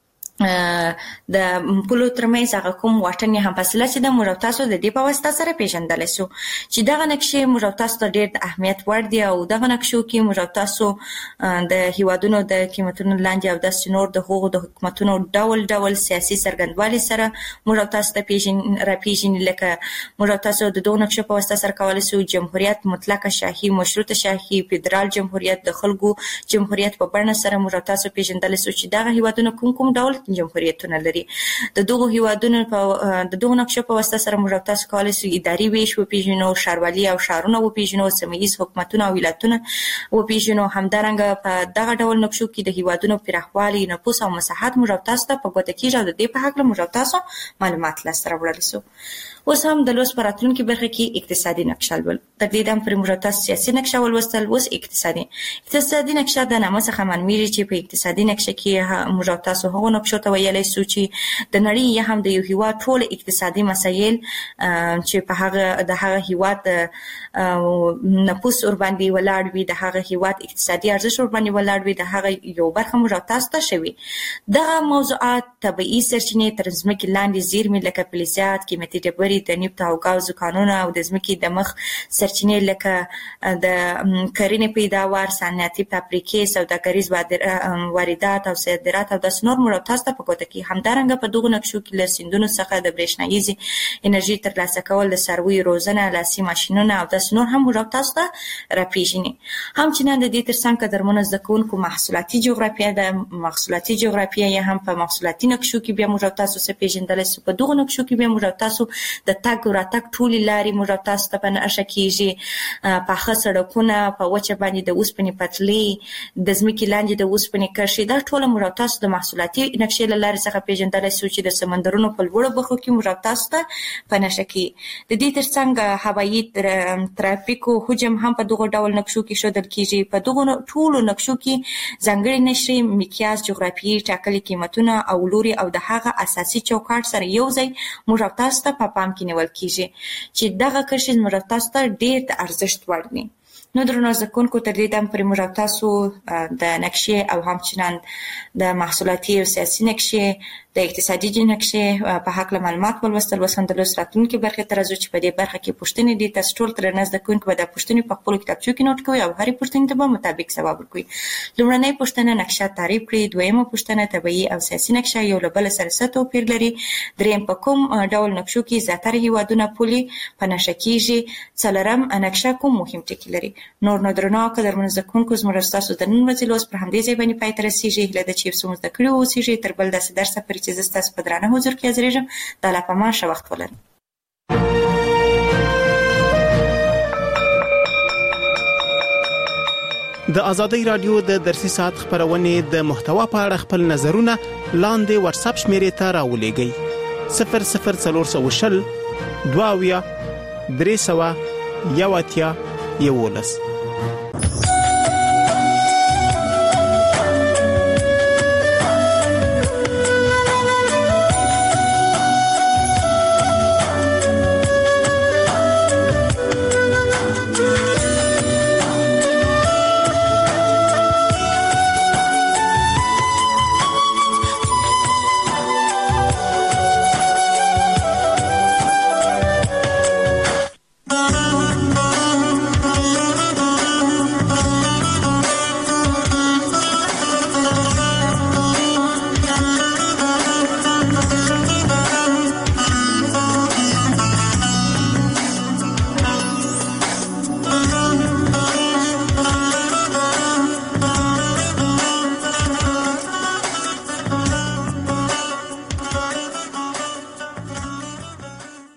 د پولو ترمنځ هغه کوم واټن یا هم فاصله چې د موږ او تاسو د دې په واسطه سره پېژندلی شو چې دغه نقشې موږ او تاسو ته ډېر د اهمیت وړ دي او دغه نقشو کې موږ او تاسو د هېوادونو د قیمتونو لاندې او داسې نور د هغو د حکومتونو ډول ډول سیاسي څرګندوالي سره موږ او تاسو ته راپېژني، لکه موږ او تاسو د دغو نقشو په واسطه سره کولی شو جمهوریت، مطلقه شاهي، مشروطه شاهي، فدرال جمهوریت، د خلکو جمهوریت په بڼه سره موږ او تاسو پېژندلی شو چې دغه هېوادونه کوم ډول جمهوریتونه لري. د دغو هېوادونو د دغو نقشو په واسطه سره موږ تاسو کولی شو اداري ویش وپېژنو، ښاروالي او ښارونه وپېژنو، سیمه ییز حکومتونه او ولایتونه وپېژنو. همدارنګه په دغه ډول نقشو کې د هېوادونو پراخوالی، نفوس او مساحت موږ تاسو ته په ګوته کېږي او د دې په هکله موږ تاسو معلومات لاسته راوړلی شو. اوس هم د لوست په راتلونکي برخه کې اقتصادي نقشه لول. تقریبا پر موږ تاسو سیاسي نقشه ولوستل، اوس اقتصادي نقشه د نامه څخه معلومیږي چې په اقتصادي نقشه کې موږ تاسو هغو نقشو ته ویلی شو چې د نړۍ یا هم د یو هېواد ټول اقتصادي مسایل چې په هغه د هغه هېواد نفوس ورباندې ولاړ وي، د هغه هېواد اقتصادي ارزښت ورباندې ولاړ وي، د هغه یو برخه موږ تاسو ته شوي. دغه موضوعات طبیعي سرچینې تر ځمکې لاندې زیرمې لکه فلزات، قیمتي ډبرې، د نفت او ګازو کانونه او د ځمکې د مخ سرچینې لکه د کرنې پیداوار، صنعتي فابریکې، سوداګریز واردات او صادرات او داسې نور موږ تاسو ته په ګوته کې. همدارنګه په دغو نقشو کې له سیندونو څخه د برېښنایي انرژي ترلاسه کول، د څارویو روزنه، لاسي ماشینونه او داسې نور هم موږ تاسو ته راپېژني. همچنان د دې ترڅنګ قدرمنو زده کوونکو محصولاتي جغرافیه ده. محصولاتي جغرافیه یا هم په محصولاتي نقشو کې بیا موږ تاسو څه پېژندلی شو. په دغو نقشو کې بیا موږ تاسو د تګ راتګ ټولي لارې موږ تاسو ته په نښه کیږي، پاخه سړکونه، په وچه باندې د اوسپنې پټلۍ، د ځمکې لاندې د اوسپنې کرښې، دا ټول موږ تاسو د محصولاتي نقشې له لارې څخه پیژندلای شو چې د سمندرونو په لوړو برخو کې موږ تاسو ته په نښه کیږي. د دې ترڅنګ هوایي ترافیکو حجم هم په دغه ډول نقشو کې ښودل کیږي. په دغه ټولو نقشو کې ځانګړي نشرې، مقیاس، جغرافیایي ټاکلي قیمتونه او لوري او د هغه اساسي چوکاټ سره یو ځای موږ تاسو ته په پام کې نیول کیږي چې دغه کرښې موږ تاسو ته ډېر د ارزښت وړ دي. نو درنو زده کوونکو، تر دې دم پورې موږ تاسو د نقشې او همچنان د محصولاتي او سیاسي نقشې، د اقتصادي نقشې په حق معلومات ولوستل. وسندلو راتلونکي برخې ته راځو چې په دې برخه کې پوښتنې دي. تاسو ټول تر زده کوونکو به د پوښتنې په خپل کتابچو کې نوٹ کوئ او هرې پوښتنې ته به مطابق ځواب ورکوئ. لومړنۍ پوښتنه نقشه تعریف کړئ. دویمه پوښتنه طبيعي او سیاسي نقشه یو له بل سره څه توپیر لري. دریم په کوم ډول نقشو کې زیاتره هیوادونه پولي په نښه کیږي. څلورم نقشه کوم مهم ټکي لري. نور نو درنو قدرمنو زده کوونکو، زموږ تاسو د نن ورځې لوست پر همدې ځای باندې پای ته رسیږي. هیله ده چې څه مو زده کړي اوسیږي. تر بل داسې درس پورې چې زه ستاسو په درانه حضور کې حاضرېږم، د الله په امان ښه وخت ولرئ. د ازادۍ رادیو د درسي ساعت خبرونه د محتوا په اړه خپل نظرونه لاندې واتساپ شمیرې ته راولېږئ. 00420 22 300 11